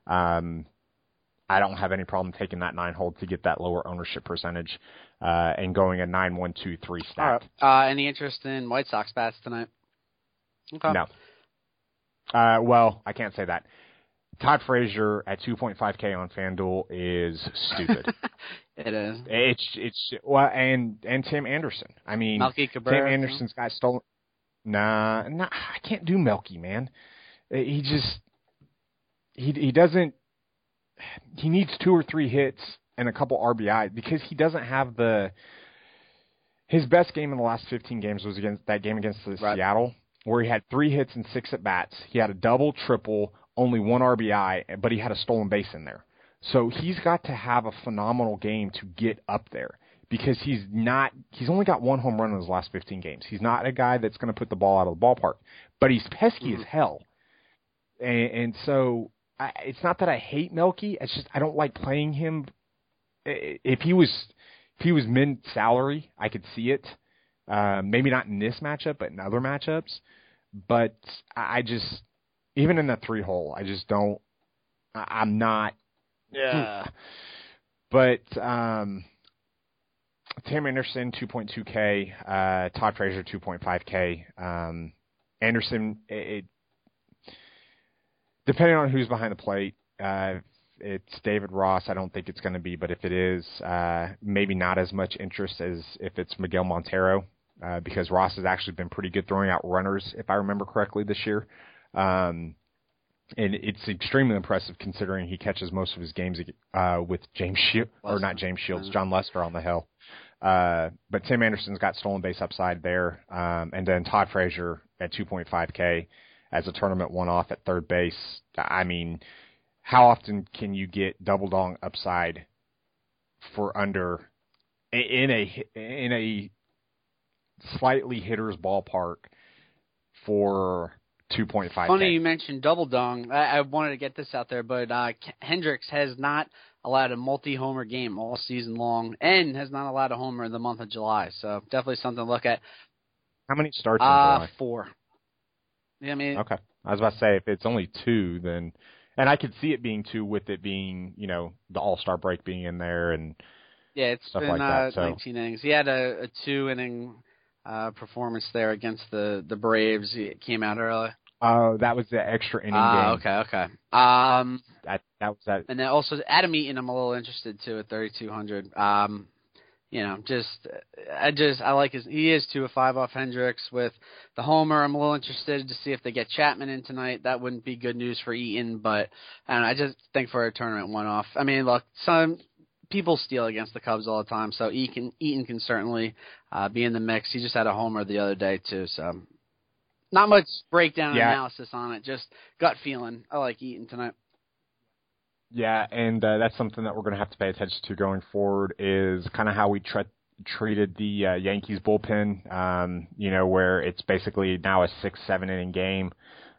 I don't have any problem taking that 9 hole to get that lower ownership percentage and going a 9-1-2-3 stack. Any interest in White Sox bats tonight? Okay. No. Well, I can't say that. Todd Frazier at 2.5K on FanDuel is stupid. It is. It's well, and Tim Anderson. I mean, Melky Cabrera, Tim Anderson's got stolen. Nah, I can't do Melky, man. He doesn't. He needs 2 or 3 hits and a couple RBI because he doesn't have his best game in the last 15 games was against Seattle, where he had 3 hits and 6 at bats. He had a double, triple, only 1 RBI, but he had a stolen base in there. So he's got to have a phenomenal game to get up there because he's only got 1 home run in his last 15 games. He's not a guy that's going to put the ball out of the ballpark, but he's pesky as hell. And so it's not that I hate Melky. It's just I don't like playing him. If he was mid-salary, I could see it. Maybe not in this matchup, but in other matchups. But I just, even in that 3 hole, I just don't. I'm not. Yeah. But Tim Anderson 2.2K, Todd Frazier 2.5K. Anderson, depending on who's behind the plate, it's David Ross. I don't think it's going to be, but if it is, maybe not as much interest as if it's Miguel Montero, because Ross has actually been pretty good throwing out runners, if I remember correctly, this year. And it's extremely impressive considering he catches most of his games with John Lester on the hill. But Tim Anderson's got stolen base upside there. And then Todd Frazier at 2.5K as a tournament one-off at third base. I mean, how often can you get double dong upside for under in a slightly hitter's ballpark for 2.5K? Funny you mentioned double dong. I wanted to get this out there, but Hendricks has not allowed a multi-homer game all season long and has not allowed a homer in the month of July. So definitely something to look at. How many starts in July? 4. Yeah, I mean, okay. I was about to say, if it's only 2, then, and I could see it being 2 with it being, the All-Star break being in there and it's stuff been, like that. So 19 innings. He had a 2-inning performance there against the Braves. He came out early. Oh, that was the extra inning game. Okay. That was that. And then also Adam Eaton, I'm a little interested too at 3,200. I like he is 2 of 5 off Hendricks with the homer. I'm a little interested to see if they get Chapman in tonight. That wouldn't be good news for Eaton, but I just think for a tournament one-off. I mean, look, some people steal against the Cubs all the time, so Eaton can certainly be in the mix. He just had a homer the other day too, so not much breakdown analysis on it, just gut feeling. I like Eaton tonight. Yeah, and that's something that we're going to have to pay attention to going forward is kind of how we treated the Yankees bullpen, where it's basically now a 6-7 inning game.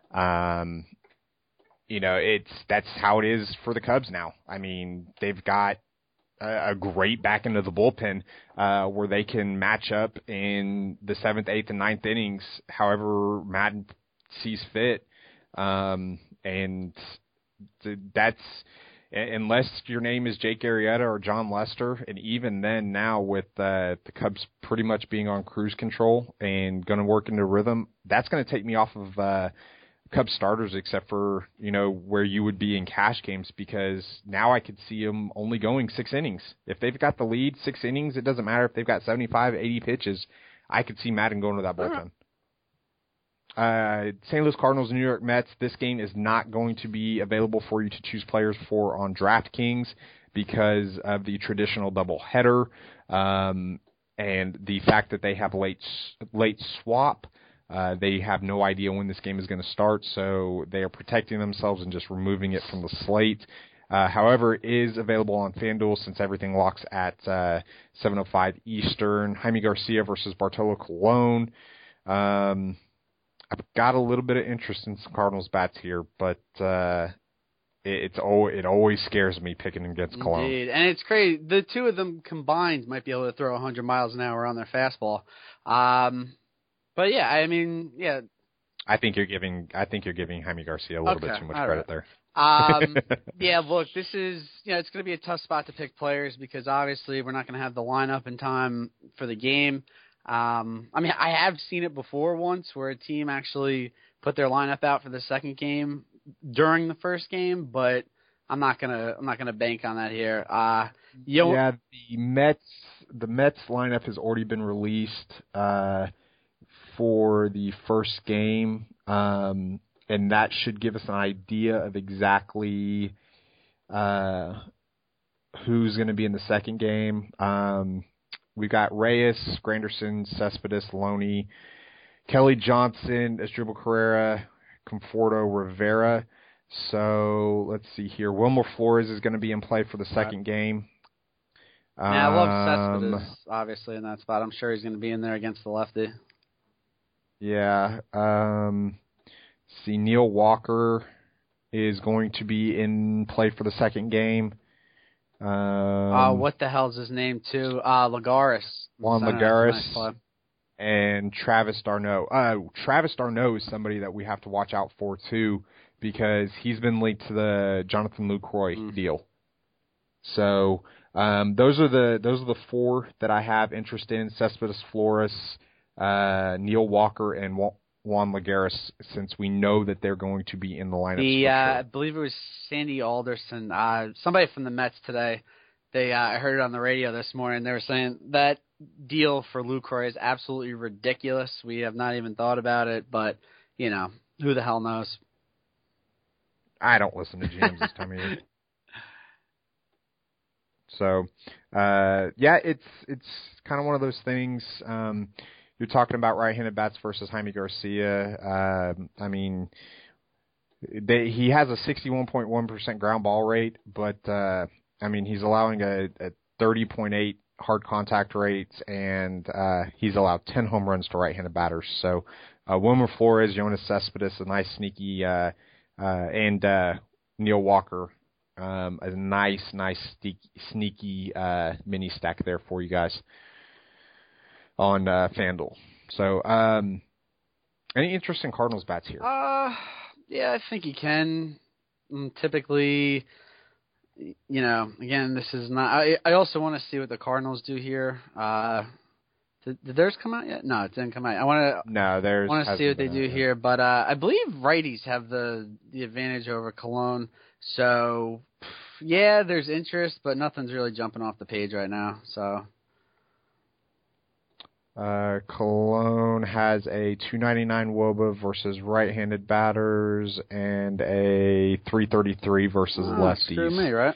That's how it is for the Cubs now. I mean, they've got a great back end of the bullpen where they can match up in the 7th, 8th, and 9th innings however Madden sees fit. And that's unless your name is Jake Arrieta or John Lester, and even then now with the Cubs pretty much being on cruise control and going to work into rhythm, that's going to take me off of Cubs starters except for, where you would be in cash games, because now I could see them only going 6 innings. If they've got the lead 6 innings, it doesn't matter if they've got 75, 80 pitches. I could see Madden going to that bullpen. St. Louis Cardinals, New York Mets. This game is not going to be available for you to choose players for on DraftKings because of the traditional doubleheader and the fact that they have late swap. They have no idea when this game is going to start, so they are protecting themselves and just removing it from the slate. However, it is available on FanDuel since everything locks at 7:05 Eastern. Jaime Garcia versus Bartolo Colon. I've got a little bit of interest in some Cardinals bats here, but it always scares me picking against Colon. Indeed, and it's crazy. The two of them combined might be able to throw 100 miles an hour on their fastball. But yeah, I mean, yeah. I think you're giving Jaime Garcia a little bit too much credit there. Yeah, look, this is, it's going to be a tough spot to pick players because obviously we're not going to have the lineup in time for the game. I mean, I have seen it before once where a team actually put their lineup out for the second game during the first game, but I'm not gonna bank on that here. The Mets lineup has already been released for the first game, and that should give us an idea of exactly who's going to be in the second game. We got Reyes, Granderson, Cespedes, Loney, Kelly Johnson, Asdrubal Carrera, Conforto, Rivera. So let's see here. Wilmer Flores is going to be in play for the second game. Yeah, I love Cespedes, obviously, in that spot. I'm sure he's going to be in there against the lefty. Yeah. Neil Walker is going to be in play for the second game. What the hell's his name, too? Lagares. Juan Lagares. Nice, and Travis d'Arnaud. Travis d'Arnaud is somebody that we have to watch out for, too, because he's been linked to the Jonathan Lucroy deal. So those are the four that I have interest in: Cespedes, Flores, Neil Walker, and Juan Lagares, since we know that they're going to be in the lineup. Sure. I believe it was Sandy Alderson, somebody from the Mets today. I heard it on the radio this morning. They were saying that deal for Lucroy is absolutely ridiculous. We have not even thought about it, but, who the hell knows? I don't listen to GMs this time of year. So, it's kind of one of those things. You're talking about right-handed bats versus Jaime Garcia. I mean, he has a 61.1% ground ball rate, but he's allowing a 30.8 hard contact rates, and he's allowed 10 home runs to right-handed batters. So Wilmer Flores, Jonas Cespedes, a nice sneaky, and Neil Walker, a nice sneaky mini stack there for you guys on FanDuel. So, any interest in Cardinals bats here? Yeah, I think you can. Typically, again, this is not. I also want to see what the Cardinals do here. Did theirs come out yet? No, it didn't come out. I want to see what they do here. But I believe righties have the advantage over Colon. So, yeah, there's interest, but nothing's really jumping off the page right now. So. Colon has a 299 WOBA versus right-handed batters and a 333 versus lefties. Screw me, right?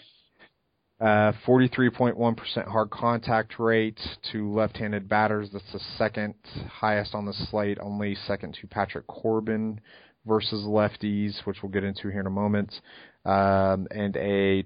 43.1% hard contact rate to left-handed batters. That's the second highest on the slate, only second to Patrick Corbin versus lefties, which we'll get into here in a moment. And a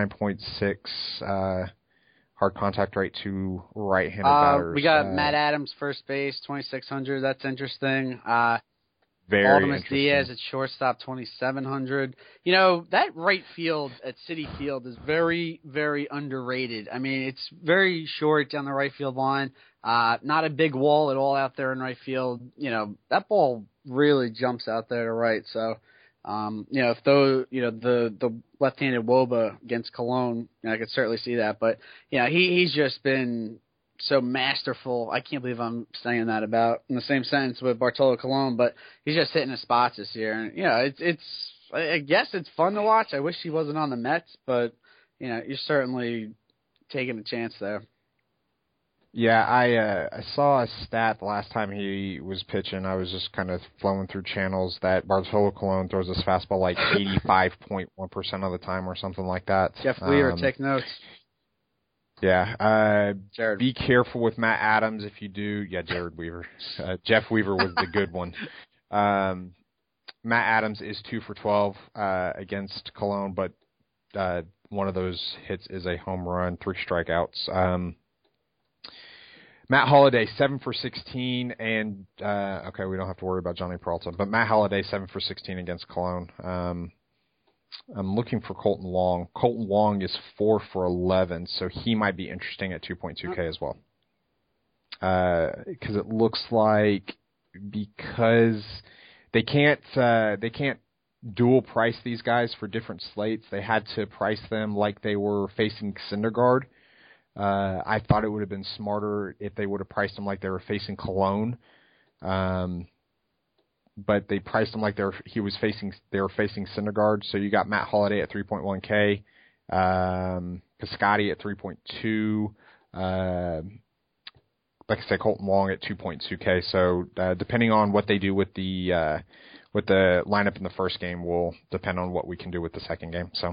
29.6 hard contact rate to right-handed batters. We got Matt Adams, first base, 2,600. That's interesting. Very Alderman interesting. Diaz at shortstop, 2,700. That right field at Citi Field is very, very underrated. I mean, it's very short down the right field line. Not a big wall at all out there in right field. That ball really jumps out there to right. So If the left-handed Woba against Cologne, I could certainly see that. But he's just been so masterful. I can't believe I'm saying that about in the same sentence with Bartolo Colon, but he's just hitting his spots this year. And it's I guess it's fun to watch. I wish he wasn't on the Mets, but you're certainly taking a chance there. Yeah, I saw a stat the last time he was pitching. I was just kind of flowing through channels that Bartolo Colon throws his fastball like 85.1% of the time or something like that. Jeff Weaver, take notes. Yeah. Jared. Be careful with Matt Adams if you do. Yeah, Jared Weaver. Jeff Weaver was the good one. Matt Adams is 2 for 12 against Cologne, but one of those hits is a home run, 3 strikeouts. Matt Holliday, 7 for 16, and okay, we don't have to worry about Johnny Peralta, but Matt Holliday, 7 for 16 against Cologne. I'm looking for Colton Wong. Colton Wong is 4 for 11, so he might be interesting at 2.2K as well. Because it looks like because they can't dual price these guys for different slates, they had to price them like they were facing Syndergaard. I thought it would have been smarter if they would have priced them like they were facing Cologne. But they priced him like they were facing Syndergaard. So you got Matt Holliday at 3.1K, Piscotty at 3.2, like I said, Colton Wong at 2.2K. So depending on what they do with the lineup in the first game will depend on what we can do with the second game. So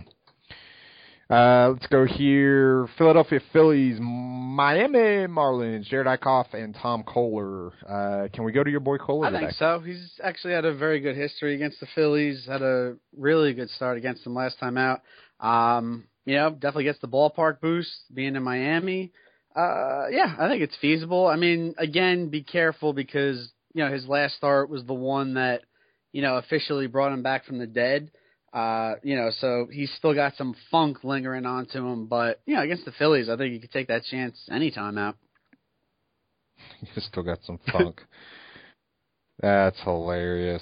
let's go here. Philadelphia Phillies, Miami Marlins, Jared Eichhoff and Tom Kohler. Can we go to your boy Kohler today? I think so. He's actually had a very good history against the Phillies. Had a really good start against them last time out. Definitely gets the ballpark boost being in Miami. I think it's feasible. I mean, again, be careful because, his last start was the one that, officially brought him back from the dead. So he's still got some funk lingering onto him. But, against the Phillies, I think you could take that chance anytime out. He's still got some funk. That's hilarious.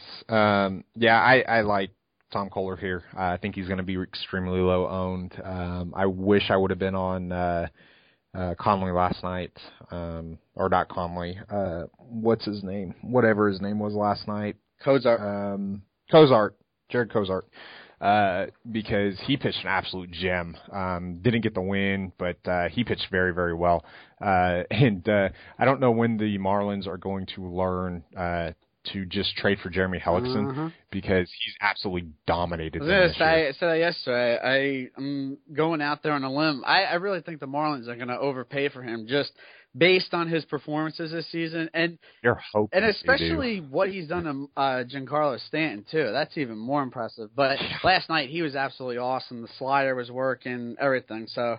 I like Tom Kohler here. I think he's going to be extremely low owned. I wish I would have been on Conley last night. Or not Conley. What's his name? Whatever his name was last night. Cozart. Jared Cozart. Because he pitched an absolute gem. Didn't get the win, but he pitched very, very well. And I don't know when the Marlins are going to learn to just trade for Jeremy Hellickson because he's absolutely dominated them this year. I said that yesterday. I'm going out there on a limb. I really think the Marlins are going to overpay for him just based on his performances this season, and especially what he's done to Giancarlo Stanton too. That's even more impressive. But last night he was absolutely awesome. The slider was working, everything. So,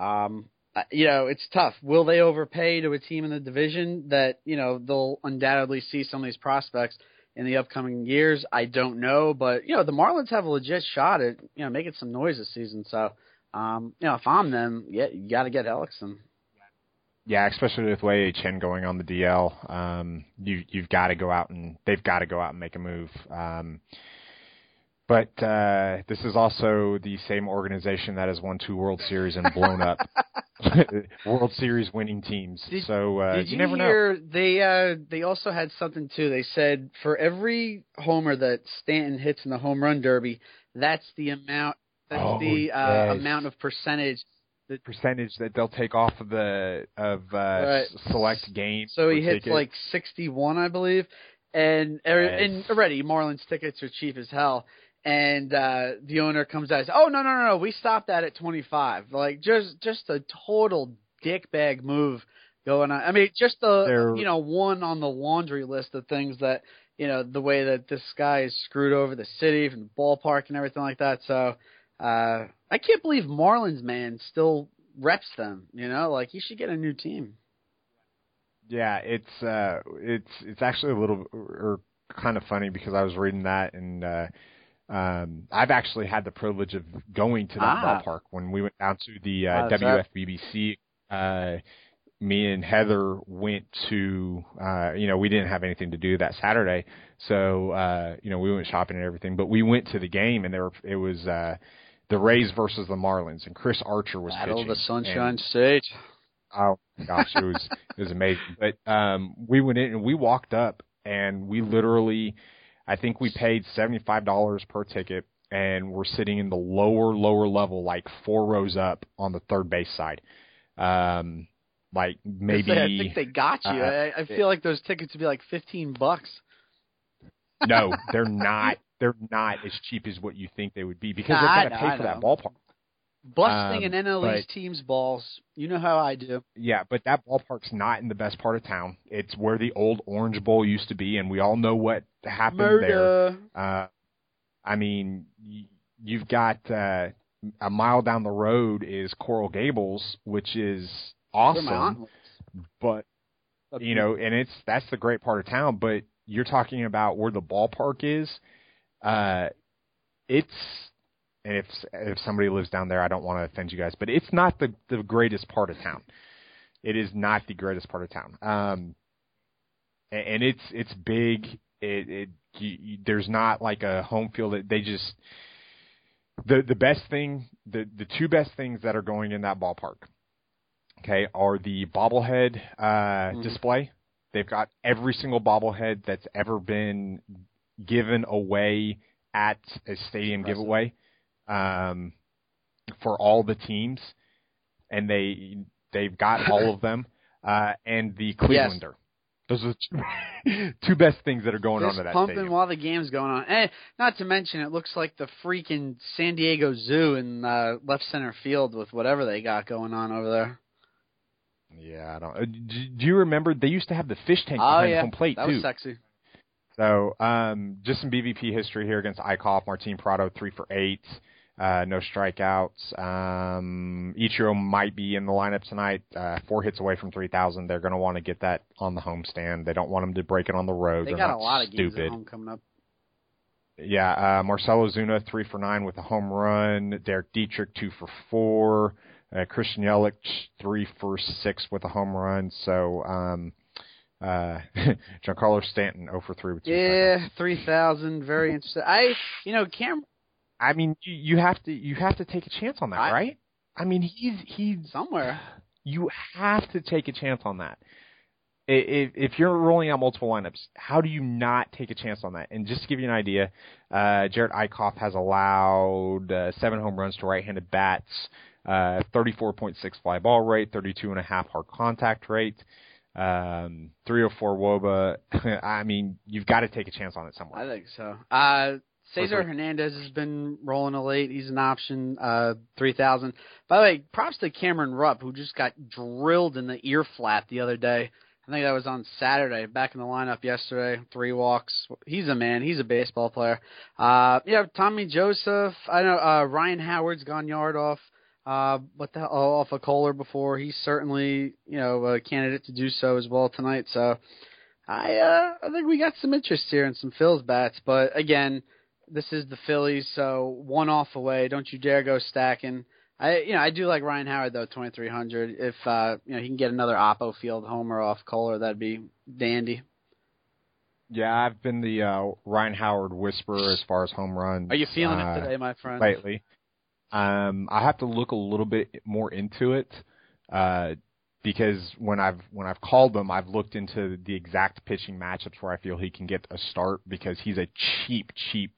it's tough. Will they overpay to a team in the division that they'll undoubtedly see some of these prospects in the upcoming years? I don't know, but the Marlins have a legit shot at making some noise this season. So, if I'm them, you got to get Hellickson. Yeah, especially with Wei Chen going on the DL, you've got to go out and they've got to go out and make a move. But this is also the same organization that has won 2 World Series and blown up World Series winning teams. Did you never know. They also had something too. They said for every homer that Stanton hits in the home run derby, that's the amount. That's amount of percentage. The percentage that they'll take off of right. Select games. So he hits like 61, I believe, and already Marlins tickets are cheap as hell. And the owner comes out and says, "Oh no, we stopped that at 25." Like just a total dickbag move going on. I mean, just one on the laundry list of things that the way that this guy is screwed over the city from the ballpark and everything like that. So. I can't believe Marlins man still reps them. Like he should get a new team. Yeah, it's actually a little or kind of funny because I was reading that and I've actually had the privilege of going to that ballpark when we went down to the WFBBC me and Heather went to, we didn't have anything to do that Saturday, so we went shopping and everything. But we went to the game, and it was the Rays versus the Marlins, and Chris Archer was Battle pitching. of the Sunshine State. Oh my gosh, it was amazing. But we went in and we walked up, and we literally, I think we paid $75 per ticket, and we're sitting in the lower level, like 4 rows up on the third base side. Like maybe I think they got you. I feel like those tickets would be like $15. No, they're not. They're not as cheap as what you think they would be because they've got to pay for that ballpark. Busting an NL East team's balls. You know how I do. Yeah, but that ballpark's not in the best part of town. It's where the old Orange Bowl used to be, and we all know what happened there. I mean, you've got a mile down the road is Coral Gables, which is awesome. But, and that's the great part of town. But you're talking about where the ballpark is. And if somebody lives down there, I don't want to offend you guys, but it's not the greatest part of town. It is not the greatest part of town. And it's big. There's not like a home field that they just the best thing, the two best things that are going in that ballpark, okay, are the bobblehead display. They've got every single bobblehead that's ever been given away at a stadium giveaway. For all the teams, and they've got all of them, and the Clevelander. Those are the two best things that are going on at that pumping stadium. While the game's going on. And not to mention, it looks like the freaking San Diego Zoo in left center field with whatever they got going on over there. Yeah, I don't. Do you remember they used to have the fish tank behind home plate too? That was sexy. So, just some BVP history here against Eichhoff. Martin Prado 3 for 8, no strikeouts. Ichiro might be in the lineup tonight. 4 hits away from 3,000. They're going to want to get that on the homestand. They don't want him to break it on the road. They got a lot of games at home coming up. Yeah, Marcelo Zuna 3 for 9 with a home run. Derek Dietrich 2 for 4. Christian Yelich 3 for 6 with a home run. So, Giancarlo Stanton 0 for 3 with 2. Yeah, 3,000. Very interesting. Cam. I mean, you have to take a chance on that, right? I mean, he's somewhere. You have to take a chance on that. If you're rolling out multiple lineups, how do you not take a chance on that? And just to give you an idea, Jared Eichhoff has allowed 7 home runs to right-handed bats, 34.6 fly ball rate, 32.5 hard contact rate. 304 WOBA. I mean, you've got to take a chance on it somewhere. I think so. Cesar Hernandez has been rolling a late. He's an option, 3,000. By the way, props to Cameron Rupp, who just got drilled in the ear flap the other day. I think that was on Saturday. Back in the lineup yesterday, 3 walks. He's a man. He's a baseball player. Tommy Joseph. I know Ryan Howard's gone yard off. Off a Kohler before. He's certainly, a candidate to do so as well tonight. So I think we got some interest here in some Phil's bats. But again, this is the Phillies, so 1 off away. Don't you dare go stacking. I do like Ryan Howard though, 2,300. If he can get another Oppo Field homer off Kohler, that'd be dandy. Yeah, I've been the Ryan Howard whisperer as far as home runs. Are you feeling it today, my friend? Lately. I have to look a little bit more into it because when I've called them, I've looked into the exact pitching matchups where I feel he can get a start because he's a cheap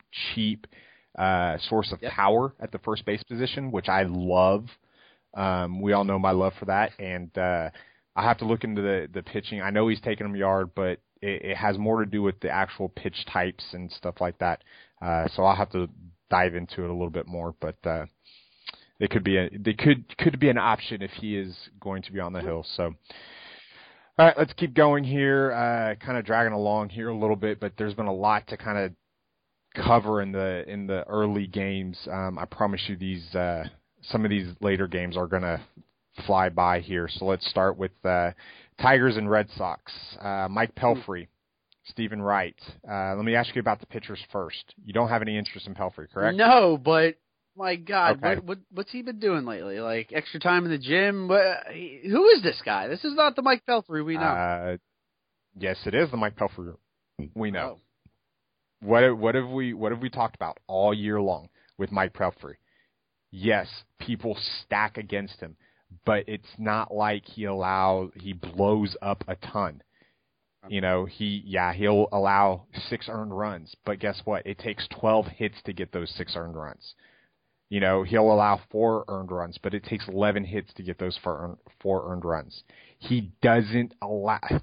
source of power at the first base position, which I love. We all know my love for that, and I have to look into the pitching. I know he's taking them yard, but it has more to do with the actual pitch types and stuff like that. So I'll have to dive into it a little bit more, but it could be an option if he is going to be on the hill. So, all right, let's keep going here. Kind of dragging along here a little bit, but there's been a lot to kind of cover in the early games. I promise you some of these later games are going to fly by here. So let's start with Tigers and Red Sox. Mike Pelfrey, Stephen Wright. Let me ask you about the pitchers first. You don't have any interest in Pelfrey, correct? No, but My God, Okay. what's he been doing lately? Like extra time in the gym? Who is this guy? This is not the Mike Pelfrey we know. Yes, it is the Mike Pelfrey we know. Oh. What have we talked about all year long with Mike Pelfrey? Yes, people stack against him, but it's not like he blows up a ton. You know, he'll allow 6 earned runs, but guess what? It takes 12 hits to get those 6 earned runs. You know, he'll allow 4 earned runs, but it takes 11 hits to get those 4 earned runs. He hasn't allowed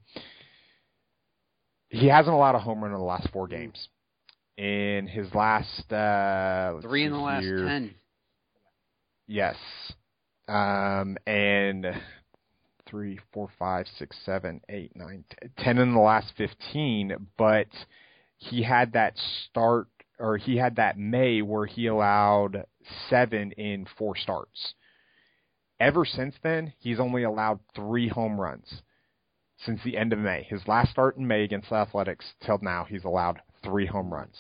a home run in the last 4 games. In his last 3 in the last 10. Yes. And 3, 4, 5, 6, 7, 8, 9, 10 in the last 15, but he had that May where he allowed 7 in 4 starts. Ever since then, he's only allowed 3 home runs since the end of May. His last start in May against the Athletics till now, he's allowed 3 home runs.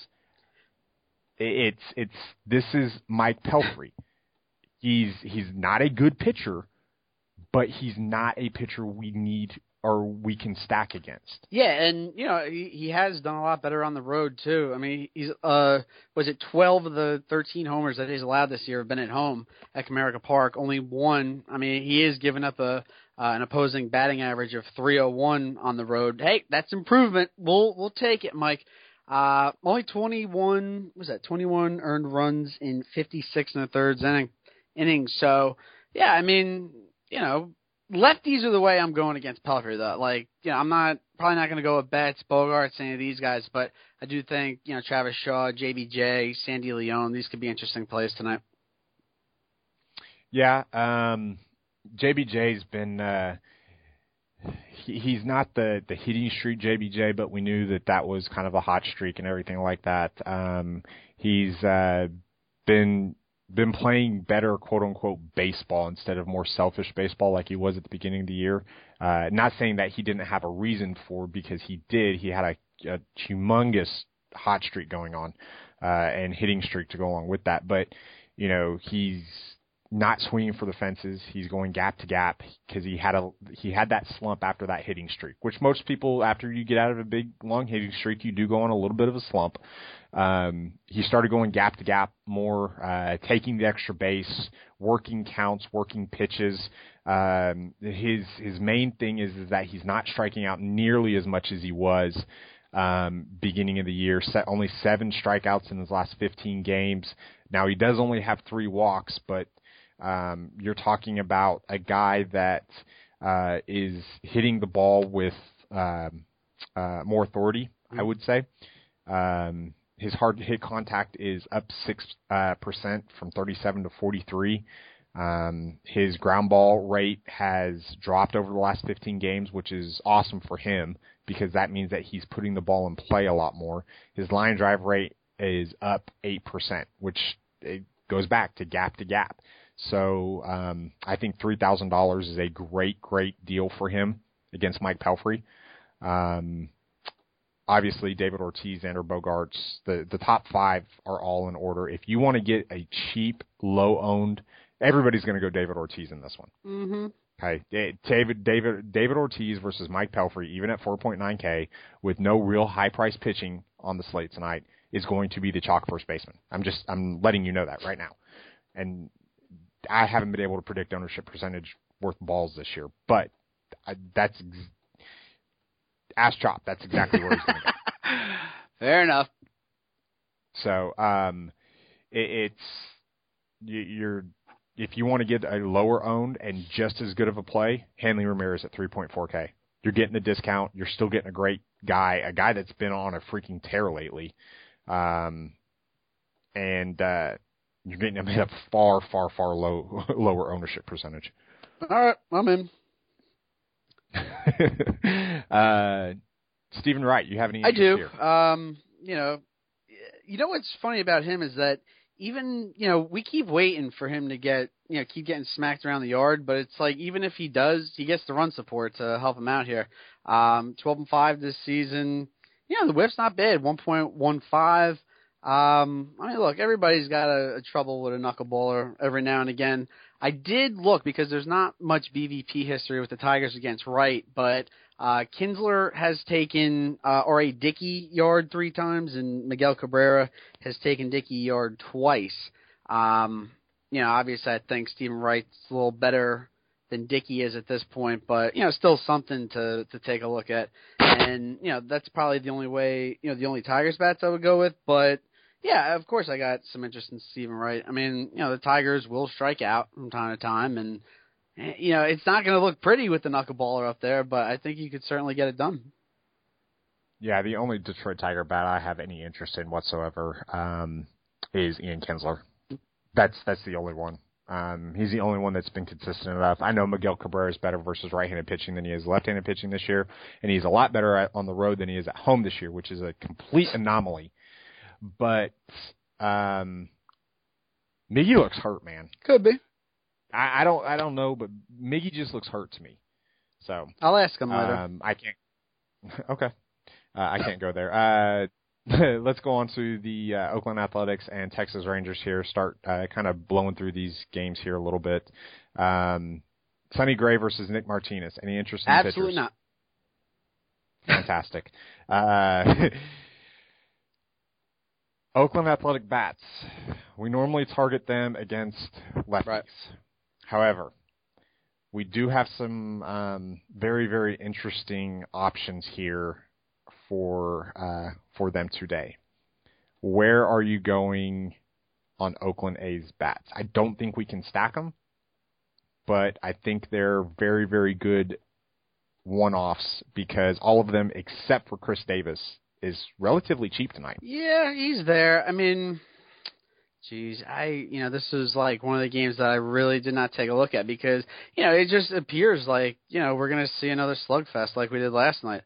This is Mike Pelfrey. He's not a good pitcher, but he's not a pitcher we need or we can stack against. Yeah, and you know he has done a lot better on the road too. I mean, he's was it 12 of the 13 homers that he's allowed this year have been at home at Comerica Park. Only 1. I mean, he is giving up an opposing batting average of .301 on the road. Hey, that's improvement. We'll take it, Mike. Only 21 earned runs in 56 1/3 innings. So yeah, I mean, you know, lefties are the way I'm going against Pelfrey, though. Like, you know, I'm probably not going to go with Betts, Bogarts, any of these guys, but I do think, you know, Travis Shaw, JBJ, Sandy Leon, these could be interesting plays tonight. Yeah, JBJ's been he's not the hitting streak JBJ, but we knew that was kind of a hot streak and everything like that. He's been playing better, quote-unquote, baseball instead of more selfish baseball like he was at the beginning of the year. Not saying that he didn't have a reason for, because he did. He had a humongous hot streak going on and hitting streak to go along with that. But, you know, he's not swinging for the fences. He's going gap to gap because he had that slump after that hitting streak, which most people, after you get out of a big, long hitting streak, you do go on a little bit of a slump. He started going gap to gap more, taking the extra base, working counts, working pitches. His main thing is that he's not striking out nearly as much as he was beginning of the year. Only 7 strikeouts in his last 15 games. Now he does only have 3 walks, but you're talking about a guy that is hitting the ball with more authority, I would say. His hard hit contact is up 6% from 37 to 43. His ground ball rate has dropped over the last 15 games, which is awesome for him because that means that he's putting the ball in play a lot more. His line drive rate is up 8%, which it goes back to gap to gap. So I think $3,000 is a great deal for him against Mike Pelfrey. Obviously, David Ortiz, Xander Bogaerts, the top 5 are all in order. If you want to get a cheap, low-owned, everybody's going to go David Ortiz in this one. Mm-hmm. Okay, David Ortiz versus Mike Pelfrey, even at 4.9K, with no real high-price pitching on the slate tonight, is going to be the chalk first baseman. I'm letting you know that right now. And I haven't been able to predict ownership percentage worth balls this year, but that's ass chop. That's exactly where he's going to go. Fair enough. So if you want to get a lower owned and just as good of a play, Hanley Ramirez at 3.4K. You're getting the discount. You're still getting a great guy, a guy that's been on a freaking tear lately, and you're getting him at a far lower ownership percentage. All right, I'm in. Stephen Wright, you have any I do. Here? You know what's funny about him is that even, we keep waiting for him to keep getting smacked around the yard, but it's like even if he does, he gets the run support to help him out here. 12-5 this season. The whip's not bad, 1.15. I mean, look, everybody's got a trouble with a knuckleballer every now and again. I did look because there's not much BVP history with the Tigers against Wright, but Kinsler has taken R.A. Dickey yard 3 times, and Miguel Cabrera has taken Dickey yard twice. Obviously I think Stephen Wright's a little better than Dickey is at this point, but, still something to take a look at. And, that's probably the only way, the only Tigers bats I would go with, but yeah, of course I got some interest in Stephen Wright. I mean, the Tigers will strike out from time to time, and, it's not going to look pretty with the knuckleballer up there, but I think you could certainly get it done. Yeah, the only Detroit Tiger bat I have any interest in whatsoever is Ian Kinsler. That's the only one. He's the only one that's been consistent enough. I know Miguel Cabrera is better versus right-handed pitching than he is left-handed pitching this year, and he's a lot better on the road than he is at home this year, which is a complete anomaly. But Miggy looks hurt, man. Could be. I don't know, but Miggy just looks hurt to me. So I'll ask him later. I can't. Okay. I can't go there. Let's go on to the Oakland Athletics and Texas Rangers here. Start kind of blowing through these games here a little bit. Sonny Gray versus Nick Martinez. Any interest in the Absolutely pitchers? Not. Fantastic. Oakland Athletic bats. We normally target them against lefties. Right. However, we do have some very, very interesting options here for them today. Where are you going on Oakland A's bats? I don't think we can stack them, but I think they're very, very good one-offs because all of them, except for Chris Davis, is relatively cheap tonight. Yeah, he's there. I mean, geez, this is like one of the games that I really did not take a look at because, it just appears like, we're going to see another slugfest like we did last night.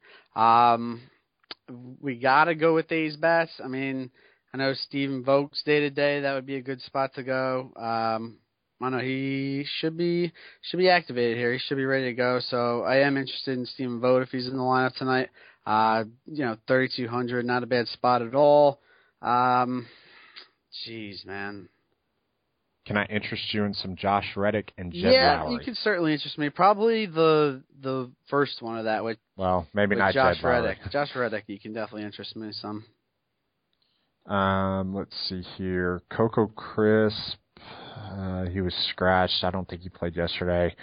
We got to go with A's bats. I mean, I know Stephen Vogt's day-to-day. That would be a good spot to go. I know he should be activated here. He should be ready to go. So I am interested in Stephen Vogt if he's in the lineup tonight. 3,200, not a bad spot at all. Jeez, man. Can I interest you in some Josh Reddick and Jed Yeah, Lowry? you could certainly interest me. Probably the first one of that. Well, maybe not Josh Jed Lowry. Reddick. Josh Reddick, you can definitely interest me some. Let's see here. Coco Crisp. He was scratched. I don't think he played yesterday.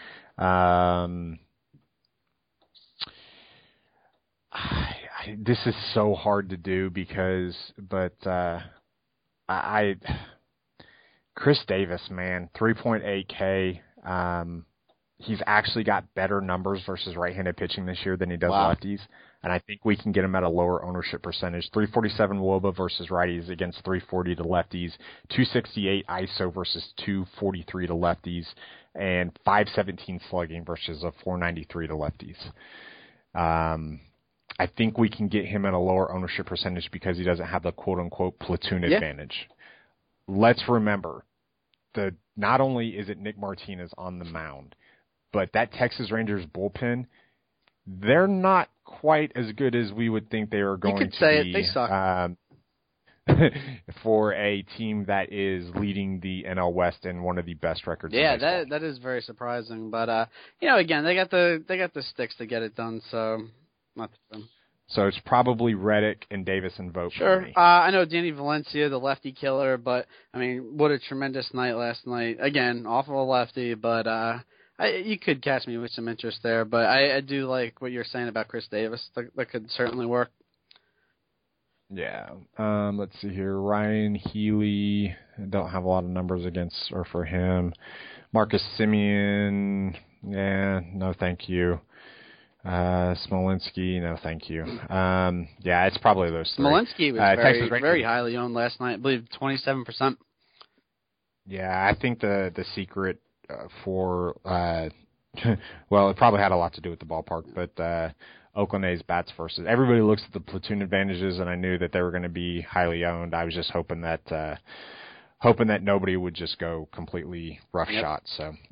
This is so hard to do but Chris Davis, man, 3.8K. He's actually got better numbers versus right-handed pitching this year than he does lefties, and I think we can get him at a lower ownership percentage. 347 WOBA versus righties against 340 to lefties, 268 ISO versus 243 to lefties, and 517 slugging versus a 493 to lefties. I think we can get him at a lower ownership percentage because he doesn't have the quote-unquote platoon advantage. Let's remember, not only is it Nick Martinez on the mound, but that Texas Rangers bullpen, they're not quite as good as we would think they are going to be. You could say it. They suck. For a team that is leading the NL West in one of the best records. Yeah, in baseball. that is very surprising. But again, they got the sticks to get it done. So not them. So it's probably Reddick and Davis and Vogt. Sure. For me. I know Danny Valencia, the lefty killer, but I mean, what a tremendous night last night. Again, off of a lefty, but you could catch me with some interest there. But I do like what you're saying about Chris Davis. That could certainly work. Yeah. Let's see here. Ryan Healy. I don't have a lot of numbers against or for him. Marcus Semien. Yeah. No, thank you. Smolinski. No, thank you. Yeah, it's probably those three. Smolinski was very highly owned last night. I believe 27%. Yeah, I think the secret for well, it probably had a lot to do with the ballpark, but Oakland A's bats versus everybody looks at the platoon advantages, and I knew that they were going to be highly owned. I was just hoping that nobody would just go completely roughshod. So, and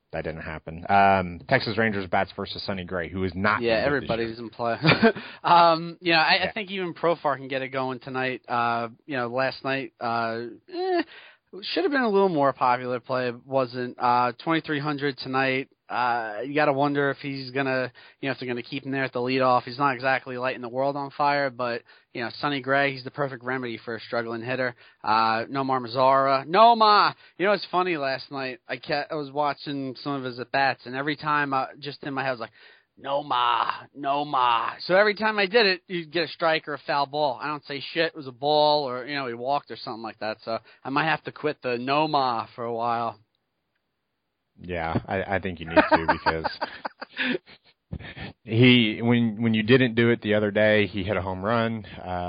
that didn't happen. Texas Rangers bats versus Sonny Gray, who is not. Yeah, everybody's in play. I think even Profar can get it going tonight. Last night should have been a little more popular play. It wasn't. 2,300 tonight. You got to wonder if he's gonna, if they're gonna keep him there at the leadoff. He's not exactly lighting the world on fire, but Sonny Gray, he's the perfect remedy for a struggling hitter. Nomar Mazara, Noma. It's funny. Last night I was watching some of his at bats, and every time, just in my head, I was like, Noma. So every time I did it, you'd get a strike or a foul ball. I don't say shit. It was a ball, or he walked or something like that. So I might have to quit the Noma for a while. Yeah, I think you need to because when you didn't do it the other day, he hit a home run,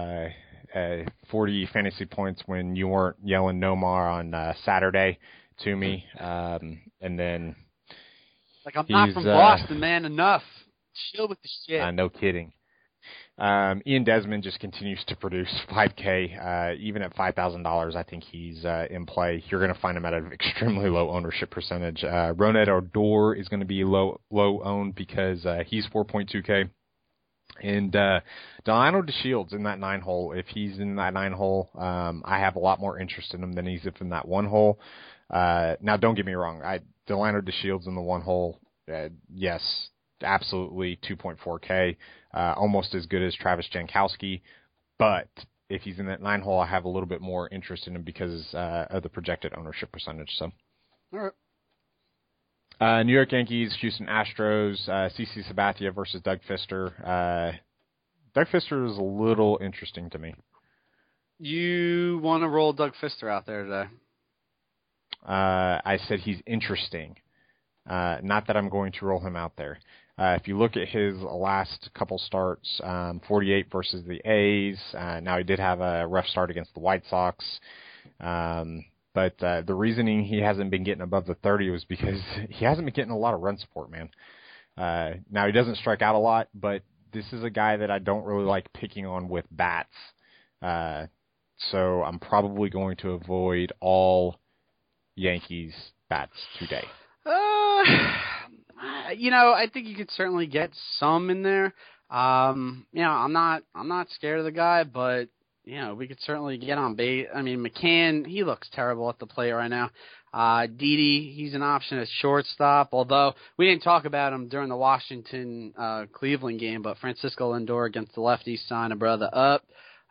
40 fantasy points when you weren't yelling Nomar on Saturday to me, and then I'm not from Boston, man. Enough. Chill with the shit. No kidding. Ian Desmond just continues to produce 5K. Even at $5,000, I think he's in play. You're going to find him at an extremely low ownership percentage. Ronald Odor is going to be low owned because he's 4.2K. And Delano DeShields in that 9-hole. If he's in that 9-hole, I have a lot more interest in him than he's in that 1-hole. Now, don't get me wrong. Delano DeShields in the 1-hole, yes, absolutely 2.4K. Almost as good as Travis Jankowski, but if he's in that 9-hole, I have a little bit more interest in him because of the projected ownership percentage. So, all right. New York Yankees, Houston Astros, CC Sabathia versus Doug Fister. Doug Fister is a little interesting to me. You want to roll Doug Fister out there today? I said he's interesting, not that I'm going to roll him out there. If you look at his last couple starts, 48 versus the A's. Now he did have a rough start against the White Sox. But the reasoning he hasn't been getting above the 30 was because he hasn't been getting a lot of run support, man. Now he doesn't strike out a lot, but this is a guy that I don't really like picking on with bats. So I'm probably going to avoid all Yankees bats today. I think you could certainly get some in there. I'm not scared of the guy, but we could certainly get on base. I mean, McCann, he looks terrible at the plate right now. Didi, he's an option at shortstop, although we didn't talk about him during the Washington Cleveland game, but Francisco Lindor against the lefties signed a brother up.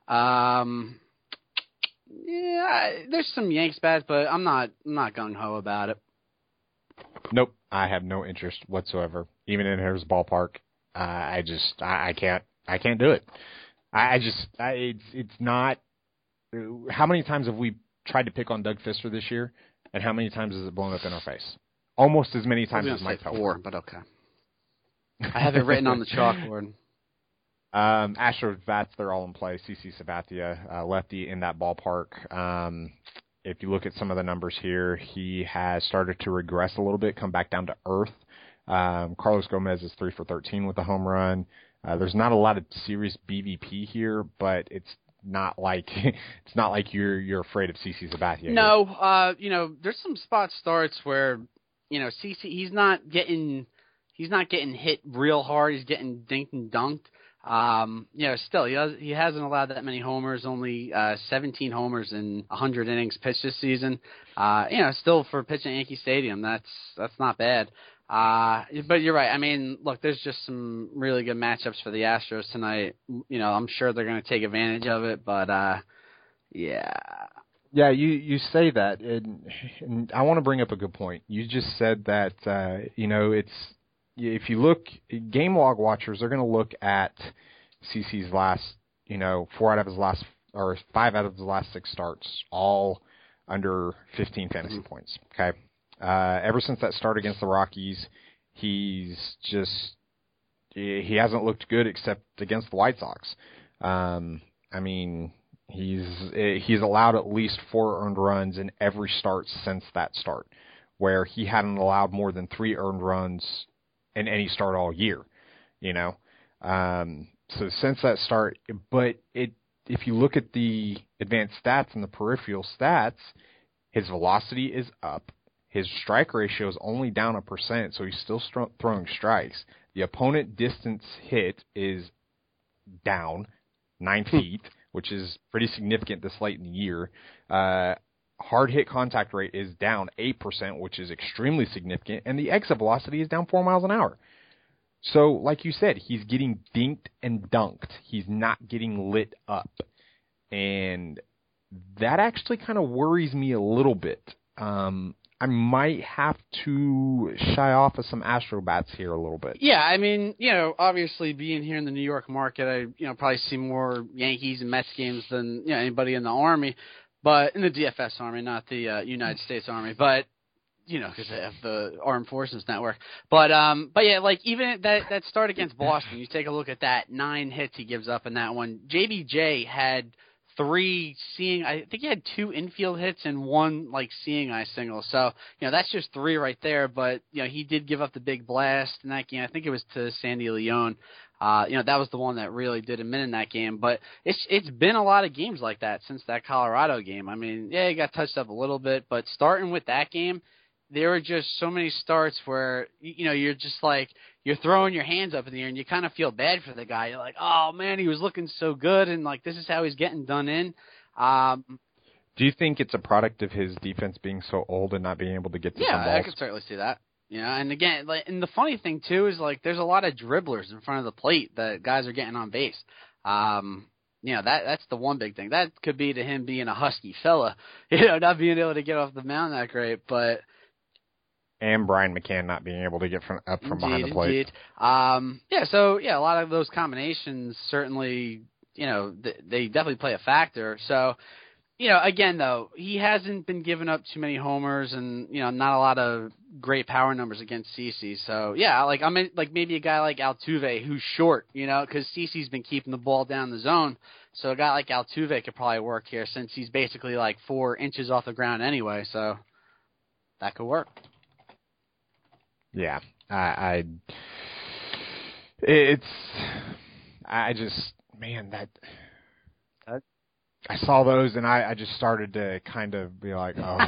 There's some Yanks bats, but I'm not gung-ho about it. Nope, I have no interest whatsoever. Even in his ballpark, I can't do it. It's not. How many times have we tried to pick on Doug Fister this year, and how many times has it blown up in our face? Almost as many times as Mike Pelfrey. 4, but okay. I have it written on the chalkboard. Astros bats, they're all in play. CC Sabathia, lefty in that ballpark. If you look at some of the numbers here, he has started to regress a little bit, come back down to earth. Carlos Gomez is 3 for 13 with a home run. There's not a lot of serious BVP here, but it's not like you're afraid of CC Sabathia. No, there's some spot starts where CC he's not getting hit real hard. He's getting dinked and dunked. Still he hasn't allowed that many homers. Only 17 homers in 100 innings pitched this season. Still for pitching at Yankee Stadium, that's not bad. But you're right. I mean, look, there's just some really good matchups for the Astros tonight. I'm sure they're going to take advantage of it, but yeah. Yeah, you say that, and I want to bring up a good point. You just said that, it's, if you look, game log watchers are going to look at CC's last, 5 out of his last 6 starts, all under 15 fantasy points. Okay. Ever since that start against the Rockies, he hasn't looked good except against the White Sox. He's allowed at least 4 earned runs in every start since that start, where he hadn't allowed more than 3 earned runs in any start all year, So since that start, but if you look at the advanced stats and the peripheral stats, his velocity is up, his strike ratio is only down 1%, so he's still throwing strikes. The opponent distance hit is down 9 feet, which is pretty significant this late in the year. Hard hit contact rate is down 8%, which is extremely significant, and the exit velocity is down 4 miles an hour. So, like you said, he's getting dinked and dunked. He's not getting lit up. And that actually kind of worries me a little bit. I might have to shy off of some Astrobats here a little bit. Yeah, I mean, obviously being here in the New York market, I probably see more Yankees and Mets games than anybody in the Army, but in the DFS Army, not the United States Army, but because they have the Armed Forces Network. But yeah, like even that start against Boston, you take a look at that, 9 hits he gives up in that one. JBJ had 3 I think he had 2 infield hits and 1 seeing eye single. So, that's just 3 right there. But, he did give up the big blast in that game. I think it was to Sandy Leon. That was the one that really did him in that game. But it's been a lot of games like that since that Colorado game. I mean, yeah, he got touched up a little bit, but starting with that game, there were just so many starts where, you're just you're throwing your hands up in the air and you kind of feel bad for the guy. You're like, oh man, he was looking so good and this is how he's getting done in. Do you think it's a product of his defense being so old and not being able to get to some balls? Yeah, I could certainly see that. And again, and the funny thing too is there's a lot of dribblers in front of the plate that guys are getting on base. That's the one big thing. That could be to him being a husky fella, not being able to get off the mound that great, but. And Brian McCann not being able to get up from behind the plate. Indeed. A lot of those combinations certainly, they definitely play a factor. So, again, though, he hasn't been giving up too many homers and, not a lot of great power numbers against CeCe. So, yeah, maybe a guy like Altuve who's short, because CeCe's been keeping the ball down the zone. So a guy like Altuve could probably work here since he's basically 4 inches off the ground anyway. So that could work. Yeah, I saw those and I just started to kind of be like, oh.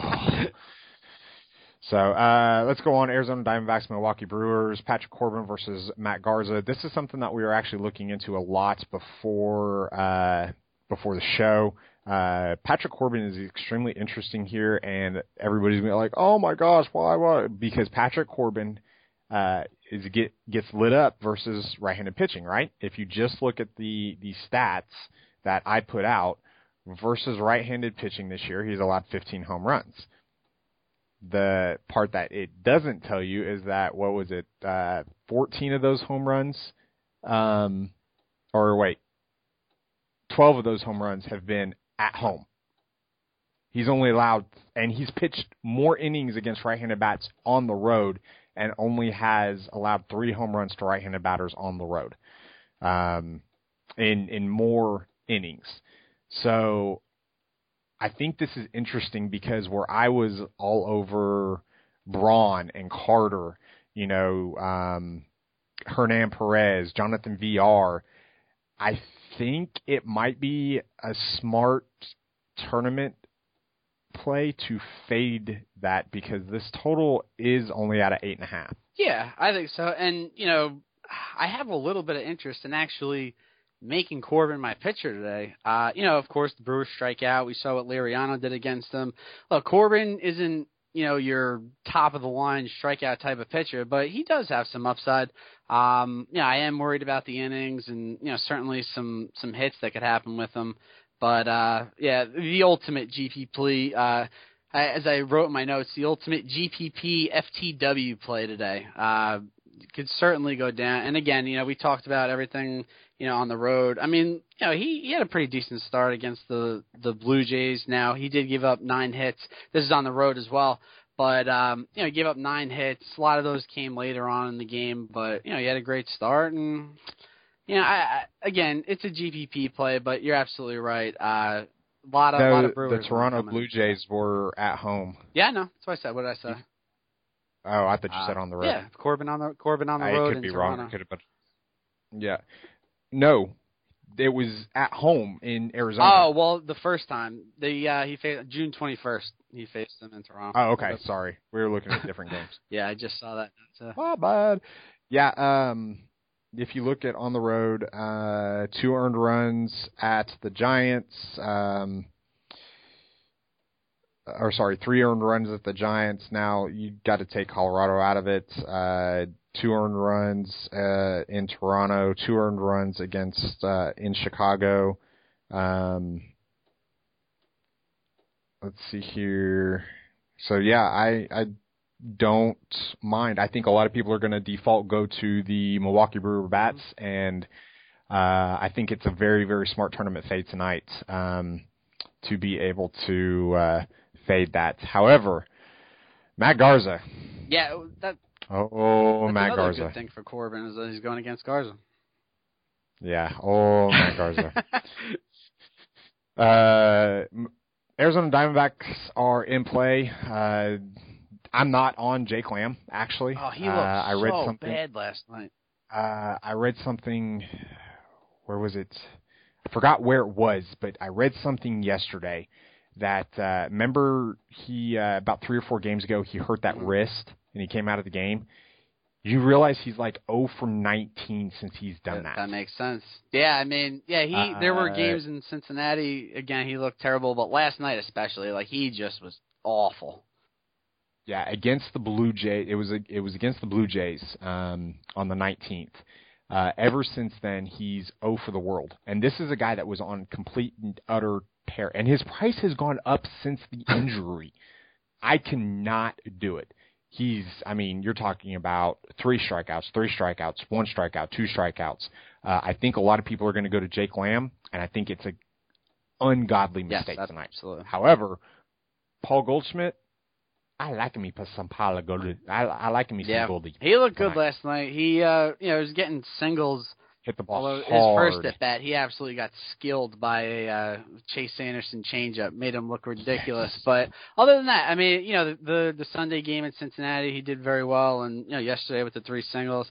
So let's go on. Arizona Diamondbacks, Milwaukee Brewers, Patrick Corbin versus Matt Garza. This is something that we were actually looking into a lot before the show. Patrick Corbin is extremely interesting here, and everybody's gonna be like, "Oh my gosh, why?" Because Patrick Corbin gets lit up versus right-handed pitching, right? If you just look at the stats that I put out versus right-handed pitching this year, he's allowed 15 home runs. The part that it doesn't tell you is that 14 of those home runs, 12 of those home runs have been at home. He's only allowed, and he's pitched more innings against right-handed bats on the road and only has allowed 3 home runs to right-handed batters on the road in more innings. So I think this is interesting because where I was all over Braun and Carter, Hernan Perez, Jonathan VR, I think it might be a smart tournament play to fade that because this total is only at 8.5. Yeah, I think so. And, I have a little bit of interest in actually making Corbin my pitcher today. Of course, the Brewers strike out. We saw what Liriano did against them. Look, Corbin isn't, your top-of-the-line strikeout type of pitcher, but he does have some upside. I am worried about the innings and, certainly some hits that could happen with him. But, the ultimate GP play, as I wrote in my notes, the ultimate GPP FTW play today could certainly go down. And again, we talked about everything, on the road. I mean, he had a pretty decent start against the Blue Jays. Now, he did give up 9 hits. This is on the road as well. But, he gave up 9 hits. A lot of those came later on in the game. But, he had a great start. And, again, it's a GPP play, but you're absolutely right. A lot of Brewers. The Toronto Blue Jays were at home. Yeah, no, that's what I said. What did I say? Oh, I thought you said on the road. Yeah, Corbin on the road. It could be Toronto. wrong. It could have been. Yeah. No, it was at home in Arizona. Oh, well, the first time. He faced June 21st. He faced them in Toronto. Oh, okay. Sorry. We were looking at different games. Yeah, I just saw that. My bad. Yeah, if you look at on the road, 2 earned runs at the Giants, 3 earned runs at the Giants. Now, you got to take Colorado out of it. 2 earned runs in Toronto, 2 earned runs against in Chicago. Let's see here. So, yeah, I don't mind. I think a lot of people are going to default go to the Milwaukee Brewer bats, and I think it's a very, very smart tournament fade tonight to be able to fade that. However, Matt Garza. Yeah, that's Matt Garza. Good thing for Corbin is that he's going against Garza. Yeah. Matt Garza. Arizona Diamondbacks are in play. I'm not on Jake Lamb, actually. Oh, he looked bad last night. I read something. Where was it? I forgot where it was, but I read something yesterday that remember he about 3 or 4 games ago he hurt that wrist and he came out of the game. You realize he's like 0 for 19 since he's done that. That makes sense. Yeah, I mean, there were games in Cincinnati. Again, he looked terrible, but last night especially, like he just was awful. Yeah, against the Blue Jays. It was against the Blue Jays on the 19th. Ever since then, he's 0 for the world. And this is a guy that was on complete and utter tear. And his price has gone up since the injury. I cannot do it. You're talking about 3 strikeouts, 1 strikeout, 2 strikeouts. I think a lot of people are going to go to Jake Lamb, and I think it's an ungodly mistake tonight. Absolutely. However, Paul Goldschmidt, I like him some Paula Goldie. I like him some Goldie. He looked good last night. He was getting singles. Hit the ball hard. His first at bat, he absolutely got skilled by a Chase Anderson changeup, made him look ridiculous. But other than that, I mean, the Sunday game in Cincinnati, he did very well, and yesterday with the 3 singles.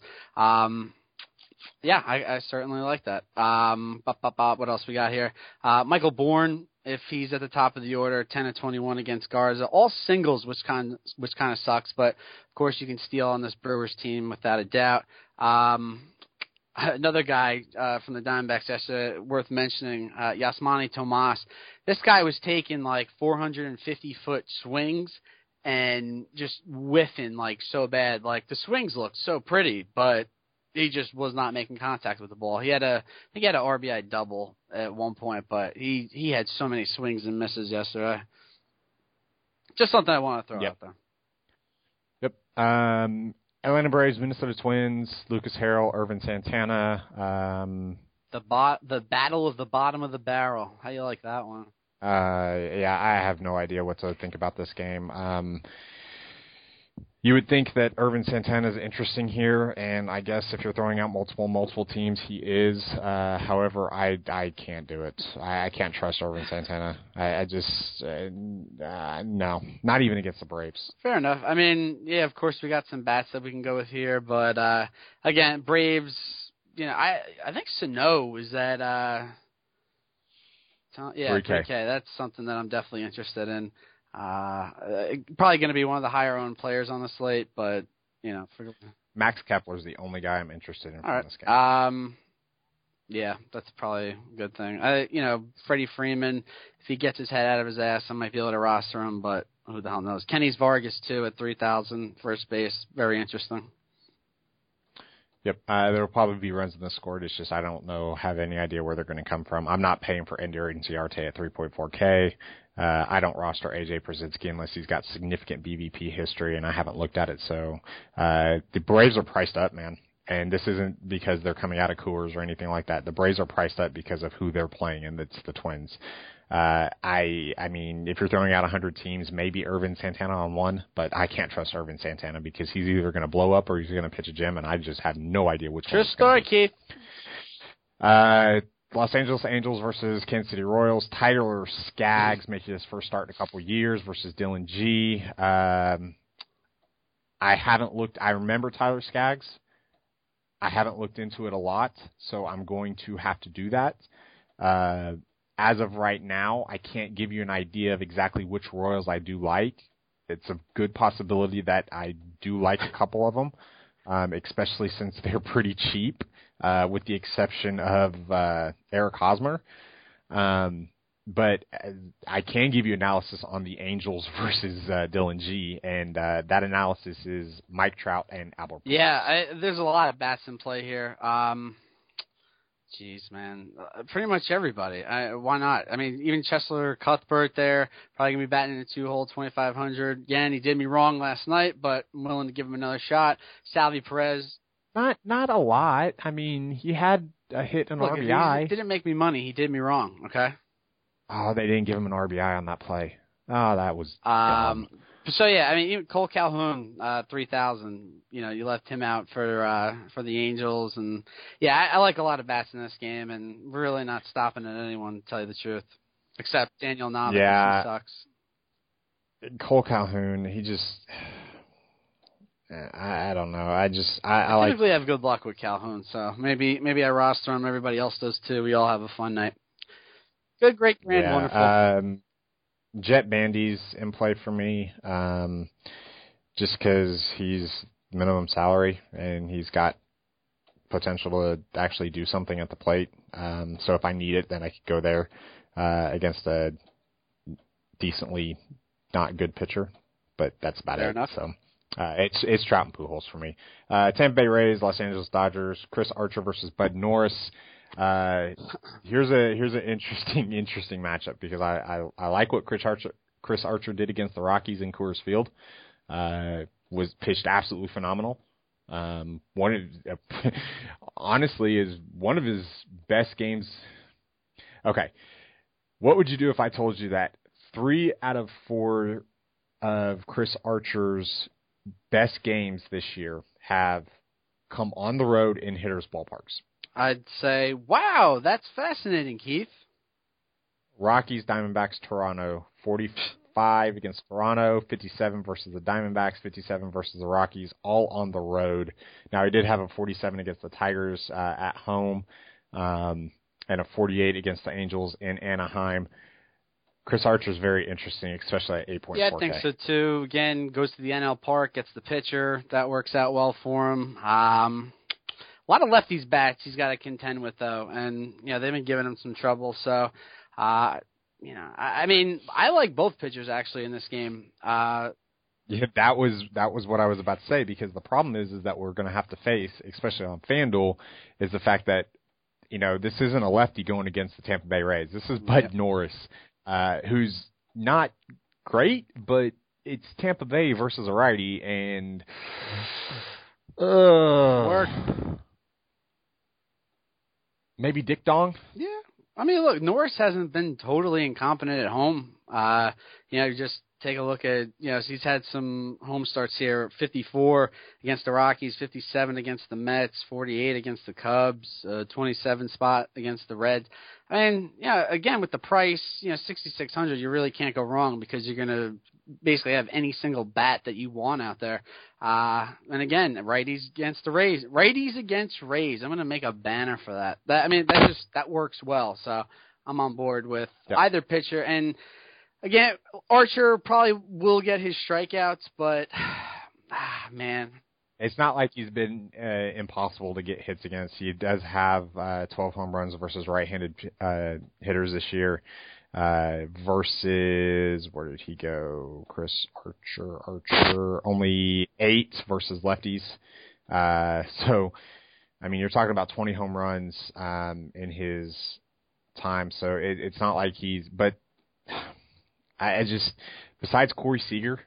I certainly like that. What else we got here? Michael Bourne, if he's at the top of the order, 10-21 against Garza, all singles, which kind of sucks. But of course, you can steal on this Brewers team without a doubt. Another guy from the Diamondbacks yesterday worth mentioning, Yasmani Tomas. This guy was taking like 450-foot swings and just whiffing like so bad. Like the swings looked so pretty, but he just was not making contact with the ball. I think he had an RBI double at one point, but he had so many swings and misses yesterday. Just something I want to throw out there. Yep. Atlanta Braves, Minnesota Twins, Lucas Harrell, Irvin Santana. The battle of the bottom of the barrel. How you like that one? I have no idea what to think about this game. You would think that Irvin Santana is interesting here, and I guess if you're throwing out multiple teams, he is. However, I can't do it. I can't trust Irvin Santana. I just no, not even against the Braves. Fair enough. I mean, yeah, of course we got some bats that we can go with here, but again, Braves. I think Sano is at 3K. That's something that I'm definitely interested in. Probably going to be one of the higher owned players on the slate, but Max Kepler is the only guy I'm interested in from this game. Yeah, that's probably a good thing. Freddie Freeman, if he gets his head out of his ass, I might be able to roster him, but who the hell knows? Kenny's Vargas too at 3,000 first base, very interesting. Yep, there will probably be runs in the scored. It's just I don't have any idea where they're going to come from. I'm not paying for Ender Inciarte at 3.4K. I don't roster AJ Pierzynski unless he's got significant BVP history, and I haven't looked at it. So the Braves are priced up, man. And this isn't because they're coming out of Coors or anything like that. The Braves are priced up because of who they're playing, and it's the Twins. I mean, if you're throwing out 100 teams, maybe Irvin Santana on one, but I can't trust Irvin Santana because he's either going to blow up or he's going to pitch a gem, and I just have no idea which one. True story, Keith. Los Angeles Angels versus Kansas City Royals. Tyler Skaggs making his first start in a couple of years versus Dylan G. I haven't looked. I remember Tyler Skaggs. I haven't looked into it a lot, so I'm going to have to do that. As of right now, I can't give you an idea of exactly which Royals I do like. It's a good possibility that I do like a couple of them, especially since they're pretty cheap, with the exception of Eric Hosmer. But I can give you analysis on the Angels versus Dylan G, and that analysis is Mike Trout and Albert Pujols. Yeah, there's a lot of bats in play here. Jeez, man. Pretty much everybody. Why not? I mean, even Chesler Cuthbert there, probably going to be batting in a 2-hole, 2,500. Again, he did me wrong last night, but I'm willing to give him another shot. Salvi Perez. Not a lot. I mean, he had a hit and RBI. He didn't make me money. He did me wrong, okay? Oh, they didn't give him an RBI on that play. Oh, that was dumb. So, yeah, I mean, even Cole Calhoun, 3,000, you left him out for the Angels. And, yeah, I like a lot of bats in this game and really not stopping at anyone, to tell you the truth, except Daniel Nava. Yeah. He sucks. Cole Calhoun, he just I don't know. I typically have good luck with Calhoun, so maybe I roster him. Everybody else does, too. We all have a fun night. Good, great, grand, wonderful. Jet Bandy's in play for me, just because he's minimum salary and he's got potential to actually do something at the plate. So if I need it, then I could go there against a decently not good pitcher, but that's about Fair it. enough. So it's Trout and Pujols for me. Tampa Bay Rays, Los Angeles Dodgers, Chris Archer versus Bud Norris. Here's an interesting matchup because I like what Chris Archer did against the Rockies in Coors Field. Was pitched absolutely phenomenal. Honestly is one of his best games. Okay, what would you do if I told you that 3 out of 4 of Chris Archer's best games this year have come on the road in hitters' ballparks? I'd say, wow, that's fascinating, Keith. Rockies, Diamondbacks, Toronto, 45 against Toronto, 57 versus the Diamondbacks, 57 versus the Rockies, all on the road. Now, he did have a 47 against the Tigers at home, and a 48 against the Angels in Anaheim. Chris Archer's very interesting, especially at 8.4K. Yeah, I think so, too. Again, goes to the NL Park, gets the pitcher. That works out well for him. A lot of lefties bats he's got to contend with, though, and they've been giving him some trouble. So, I mean, I like both pitchers actually in this game. Yeah, that was what I was about to say, because the problem is that we're going to have to face, especially on FanDuel, is the fact that this isn't a lefty going against the Tampa Bay Rays. This is Bud Norris, who's not great, but it's Tampa Bay versus a righty, and work. Maybe Dick Dong? Yeah. I mean, look, Norris hasn't been totally incompetent at home. Just take a look at, he's had some home starts here, 54 against the Rockies, 57 against the Mets, 48 against the Cubs, 27 spot against the Reds. I mean, again, with the price, 6,600, you really can't go wrong because you're going to basically have any single bat that you want out there. And again, righties against the Rays. Righties against Rays. I'm going to make a banner for that. That works well. So I'm on board with either pitcher. And again, Archer probably will get his strikeouts, but man. It's not like he's been impossible to get hits against. He does have 12 home runs versus right-handed hitters this year. Versus, where did he go? Chris Archer, only 8 versus lefties. So, I mean, you're talking about 20 home runs in his time. So it's not like he's, but I just, besides Corey Seager,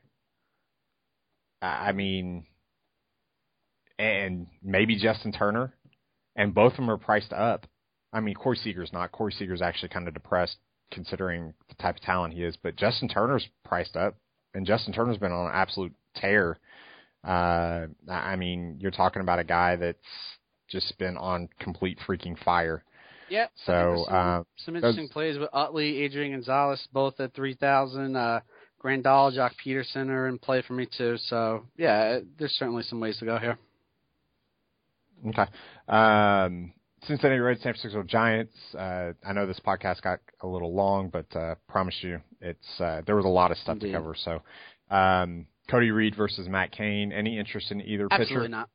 I mean, and maybe Justin Turner, and both of them are priced up. I mean, Corey Seager's not. Corey Seager's actually kind of depressed, considering the type of talent he is, but Justin Turner's priced up, and Justin Turner's been on an absolute tear. I mean, you're talking about a guy that's just been on complete freaking fire. Yeah. So some interesting plays with Utley, Adrian Gonzalez, both at 3,000. Grandal, Jock Peterson are in play for me too. So yeah, there's certainly some ways to go here. Okay. Cincinnati Reds, San Francisco Giants. I know this podcast got a little long, but promise you, there was a lot of stuff Indeed. to cover. So, Cody Reed versus Matt Cain. Any interest in either Absolutely pitcher?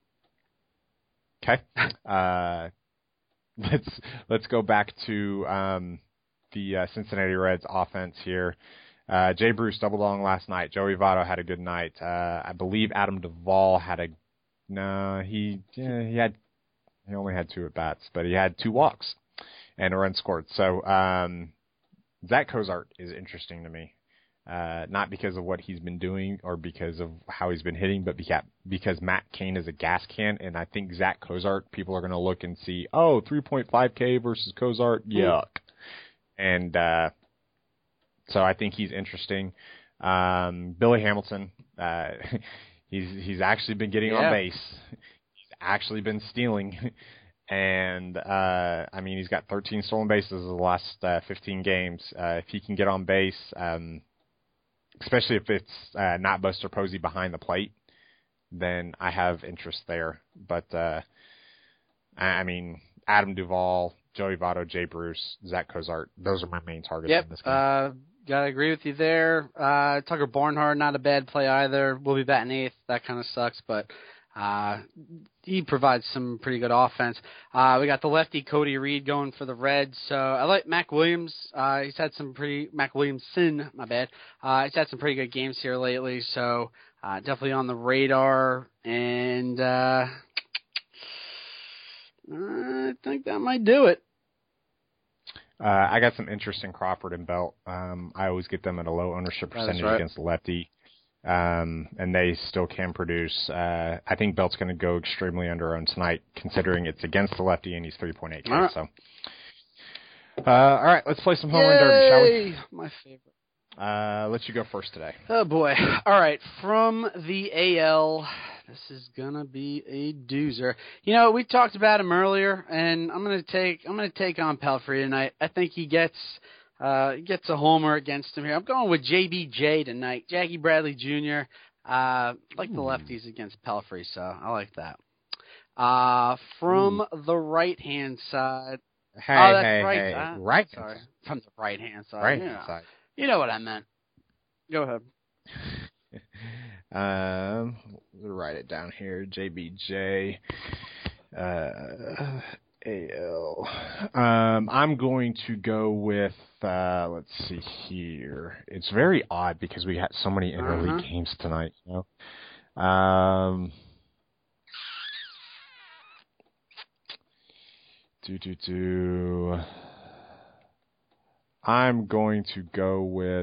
not. Okay. Let's go back to the Cincinnati Reds offense here. Jay Bruce doubled on last night. Joey Votto had a good night. I believe Adam Duvall he only had 2 at bats, but he had 2 walks and a run scored. So Zach Cozart is interesting to me, not because of what he's been doing or because of how he's been hitting, but because Matt Cain is a gas can, and I think Zach Cozart, people are going to look and see, 3.5K versus Cozart, yuck. And so I think he's interesting. Billy Hamilton, he's actually been getting on base. He's actually been stealing. And, he's got 13 stolen bases in the last 15 games. If he can get on base, especially if it's not Buster Posey behind the plate, then I have interest there. But, Adam Duvall, Joey Votto, Jay Bruce, Zach Cozart, those are my main targets in this game. Gotta agree with you there. Tucker Barnhart, not a bad play either. We'll be batting 8th. That kind of sucks, but he provides some pretty good offense. We got the lefty Cody Reed going for the Reds. So I like Mac Williams. He's had some Mac Williamson, my bad. He's had some pretty good games here lately. So definitely on the radar. And I think that might do it. I got some interest in Crawford and Belt. I always get them at a low ownership percentage against the lefty. And they still can produce. I think Belt's going to go extremely under-owned tonight, considering it's against the lefty and he's 3.8K. All right. So, all right, let's play some home run derby, shall we? My favorite. Let you go first today. Oh boy! All right, from the AL, this is gonna be a doozer. We talked about him earlier, and I'm gonna take on Pelfrey tonight. I think he gets a homer against him here. I'm going with JBJ tonight. Jackie Bradley Jr. Like the lefties against Pelfrey, so I like that. From the right-hand side. Right. Sorry, from the right-hand side. Right-hand side. You know what I meant. Go ahead. Write it down here. JBJ. AL. I'm going to go with, let's see here. It's very odd because we had so many interleague games tonight, I'm going to go with,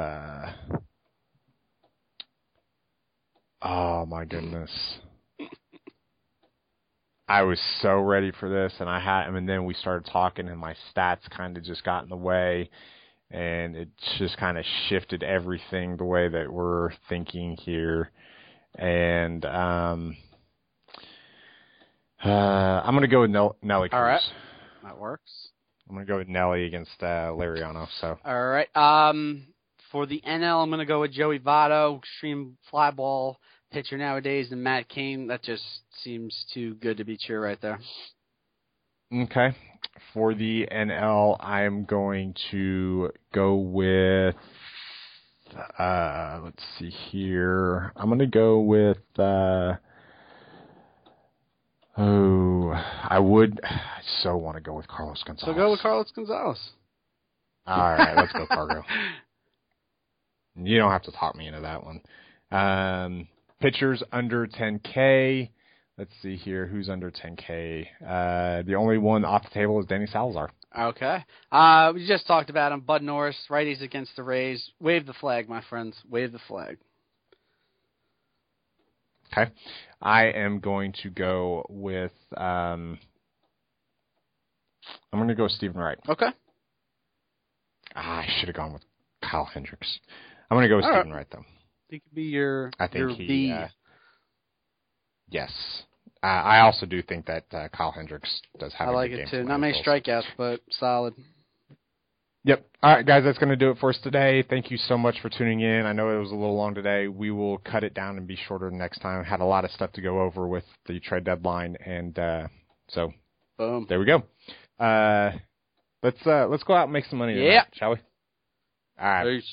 oh my goodness. I was so ready for this, and then we started talking, and my stats kind of just got in the way, and it just kind of shifted everything the way that we're thinking here. And I'm going to go with Nelly Cruz. All right, that works. I'm going to go with Nelly against Liriano. So. All right. For the NL, I'm going to go with Joey Votto, extreme fly ball pitcher nowadays, and Matt Cain. That just seems too good to be true right there. Okay. For the NL, I'm going to go with, let's see here. I'm going to go with, I so want to go with Carlos Gonzalez. So go with Carlos Gonzalez. All right, let's go Cargo. You don't have to talk me into that one. Pitchers under 10K. Let's see here. Who's under 10K? The only one off the table is Danny Salazar. Okay. We just talked about him. Bud Norris, righties against the Rays. Wave the flag, my friends. Wave the flag. Okay. I am going to go with, I'm going to go with Stephen Wright. Okay. I should have gone with Kyle Hendricks. I'm going to go with Stephen Wright, though. He could be your he, B. Yes. I also do think that Kyle Hendricks does have a good game. I like it, too. Not many strikeouts, but solid. Yep. All right, guys, that's going to do it for us today. Thank you so much for tuning in. I know it was a little long today. We will cut it down and be shorter next time. Had a lot of stuff to go over with the trade deadline, and so Boom. there we go. Let's go out and make some money tonight, shall we? All right. Peace.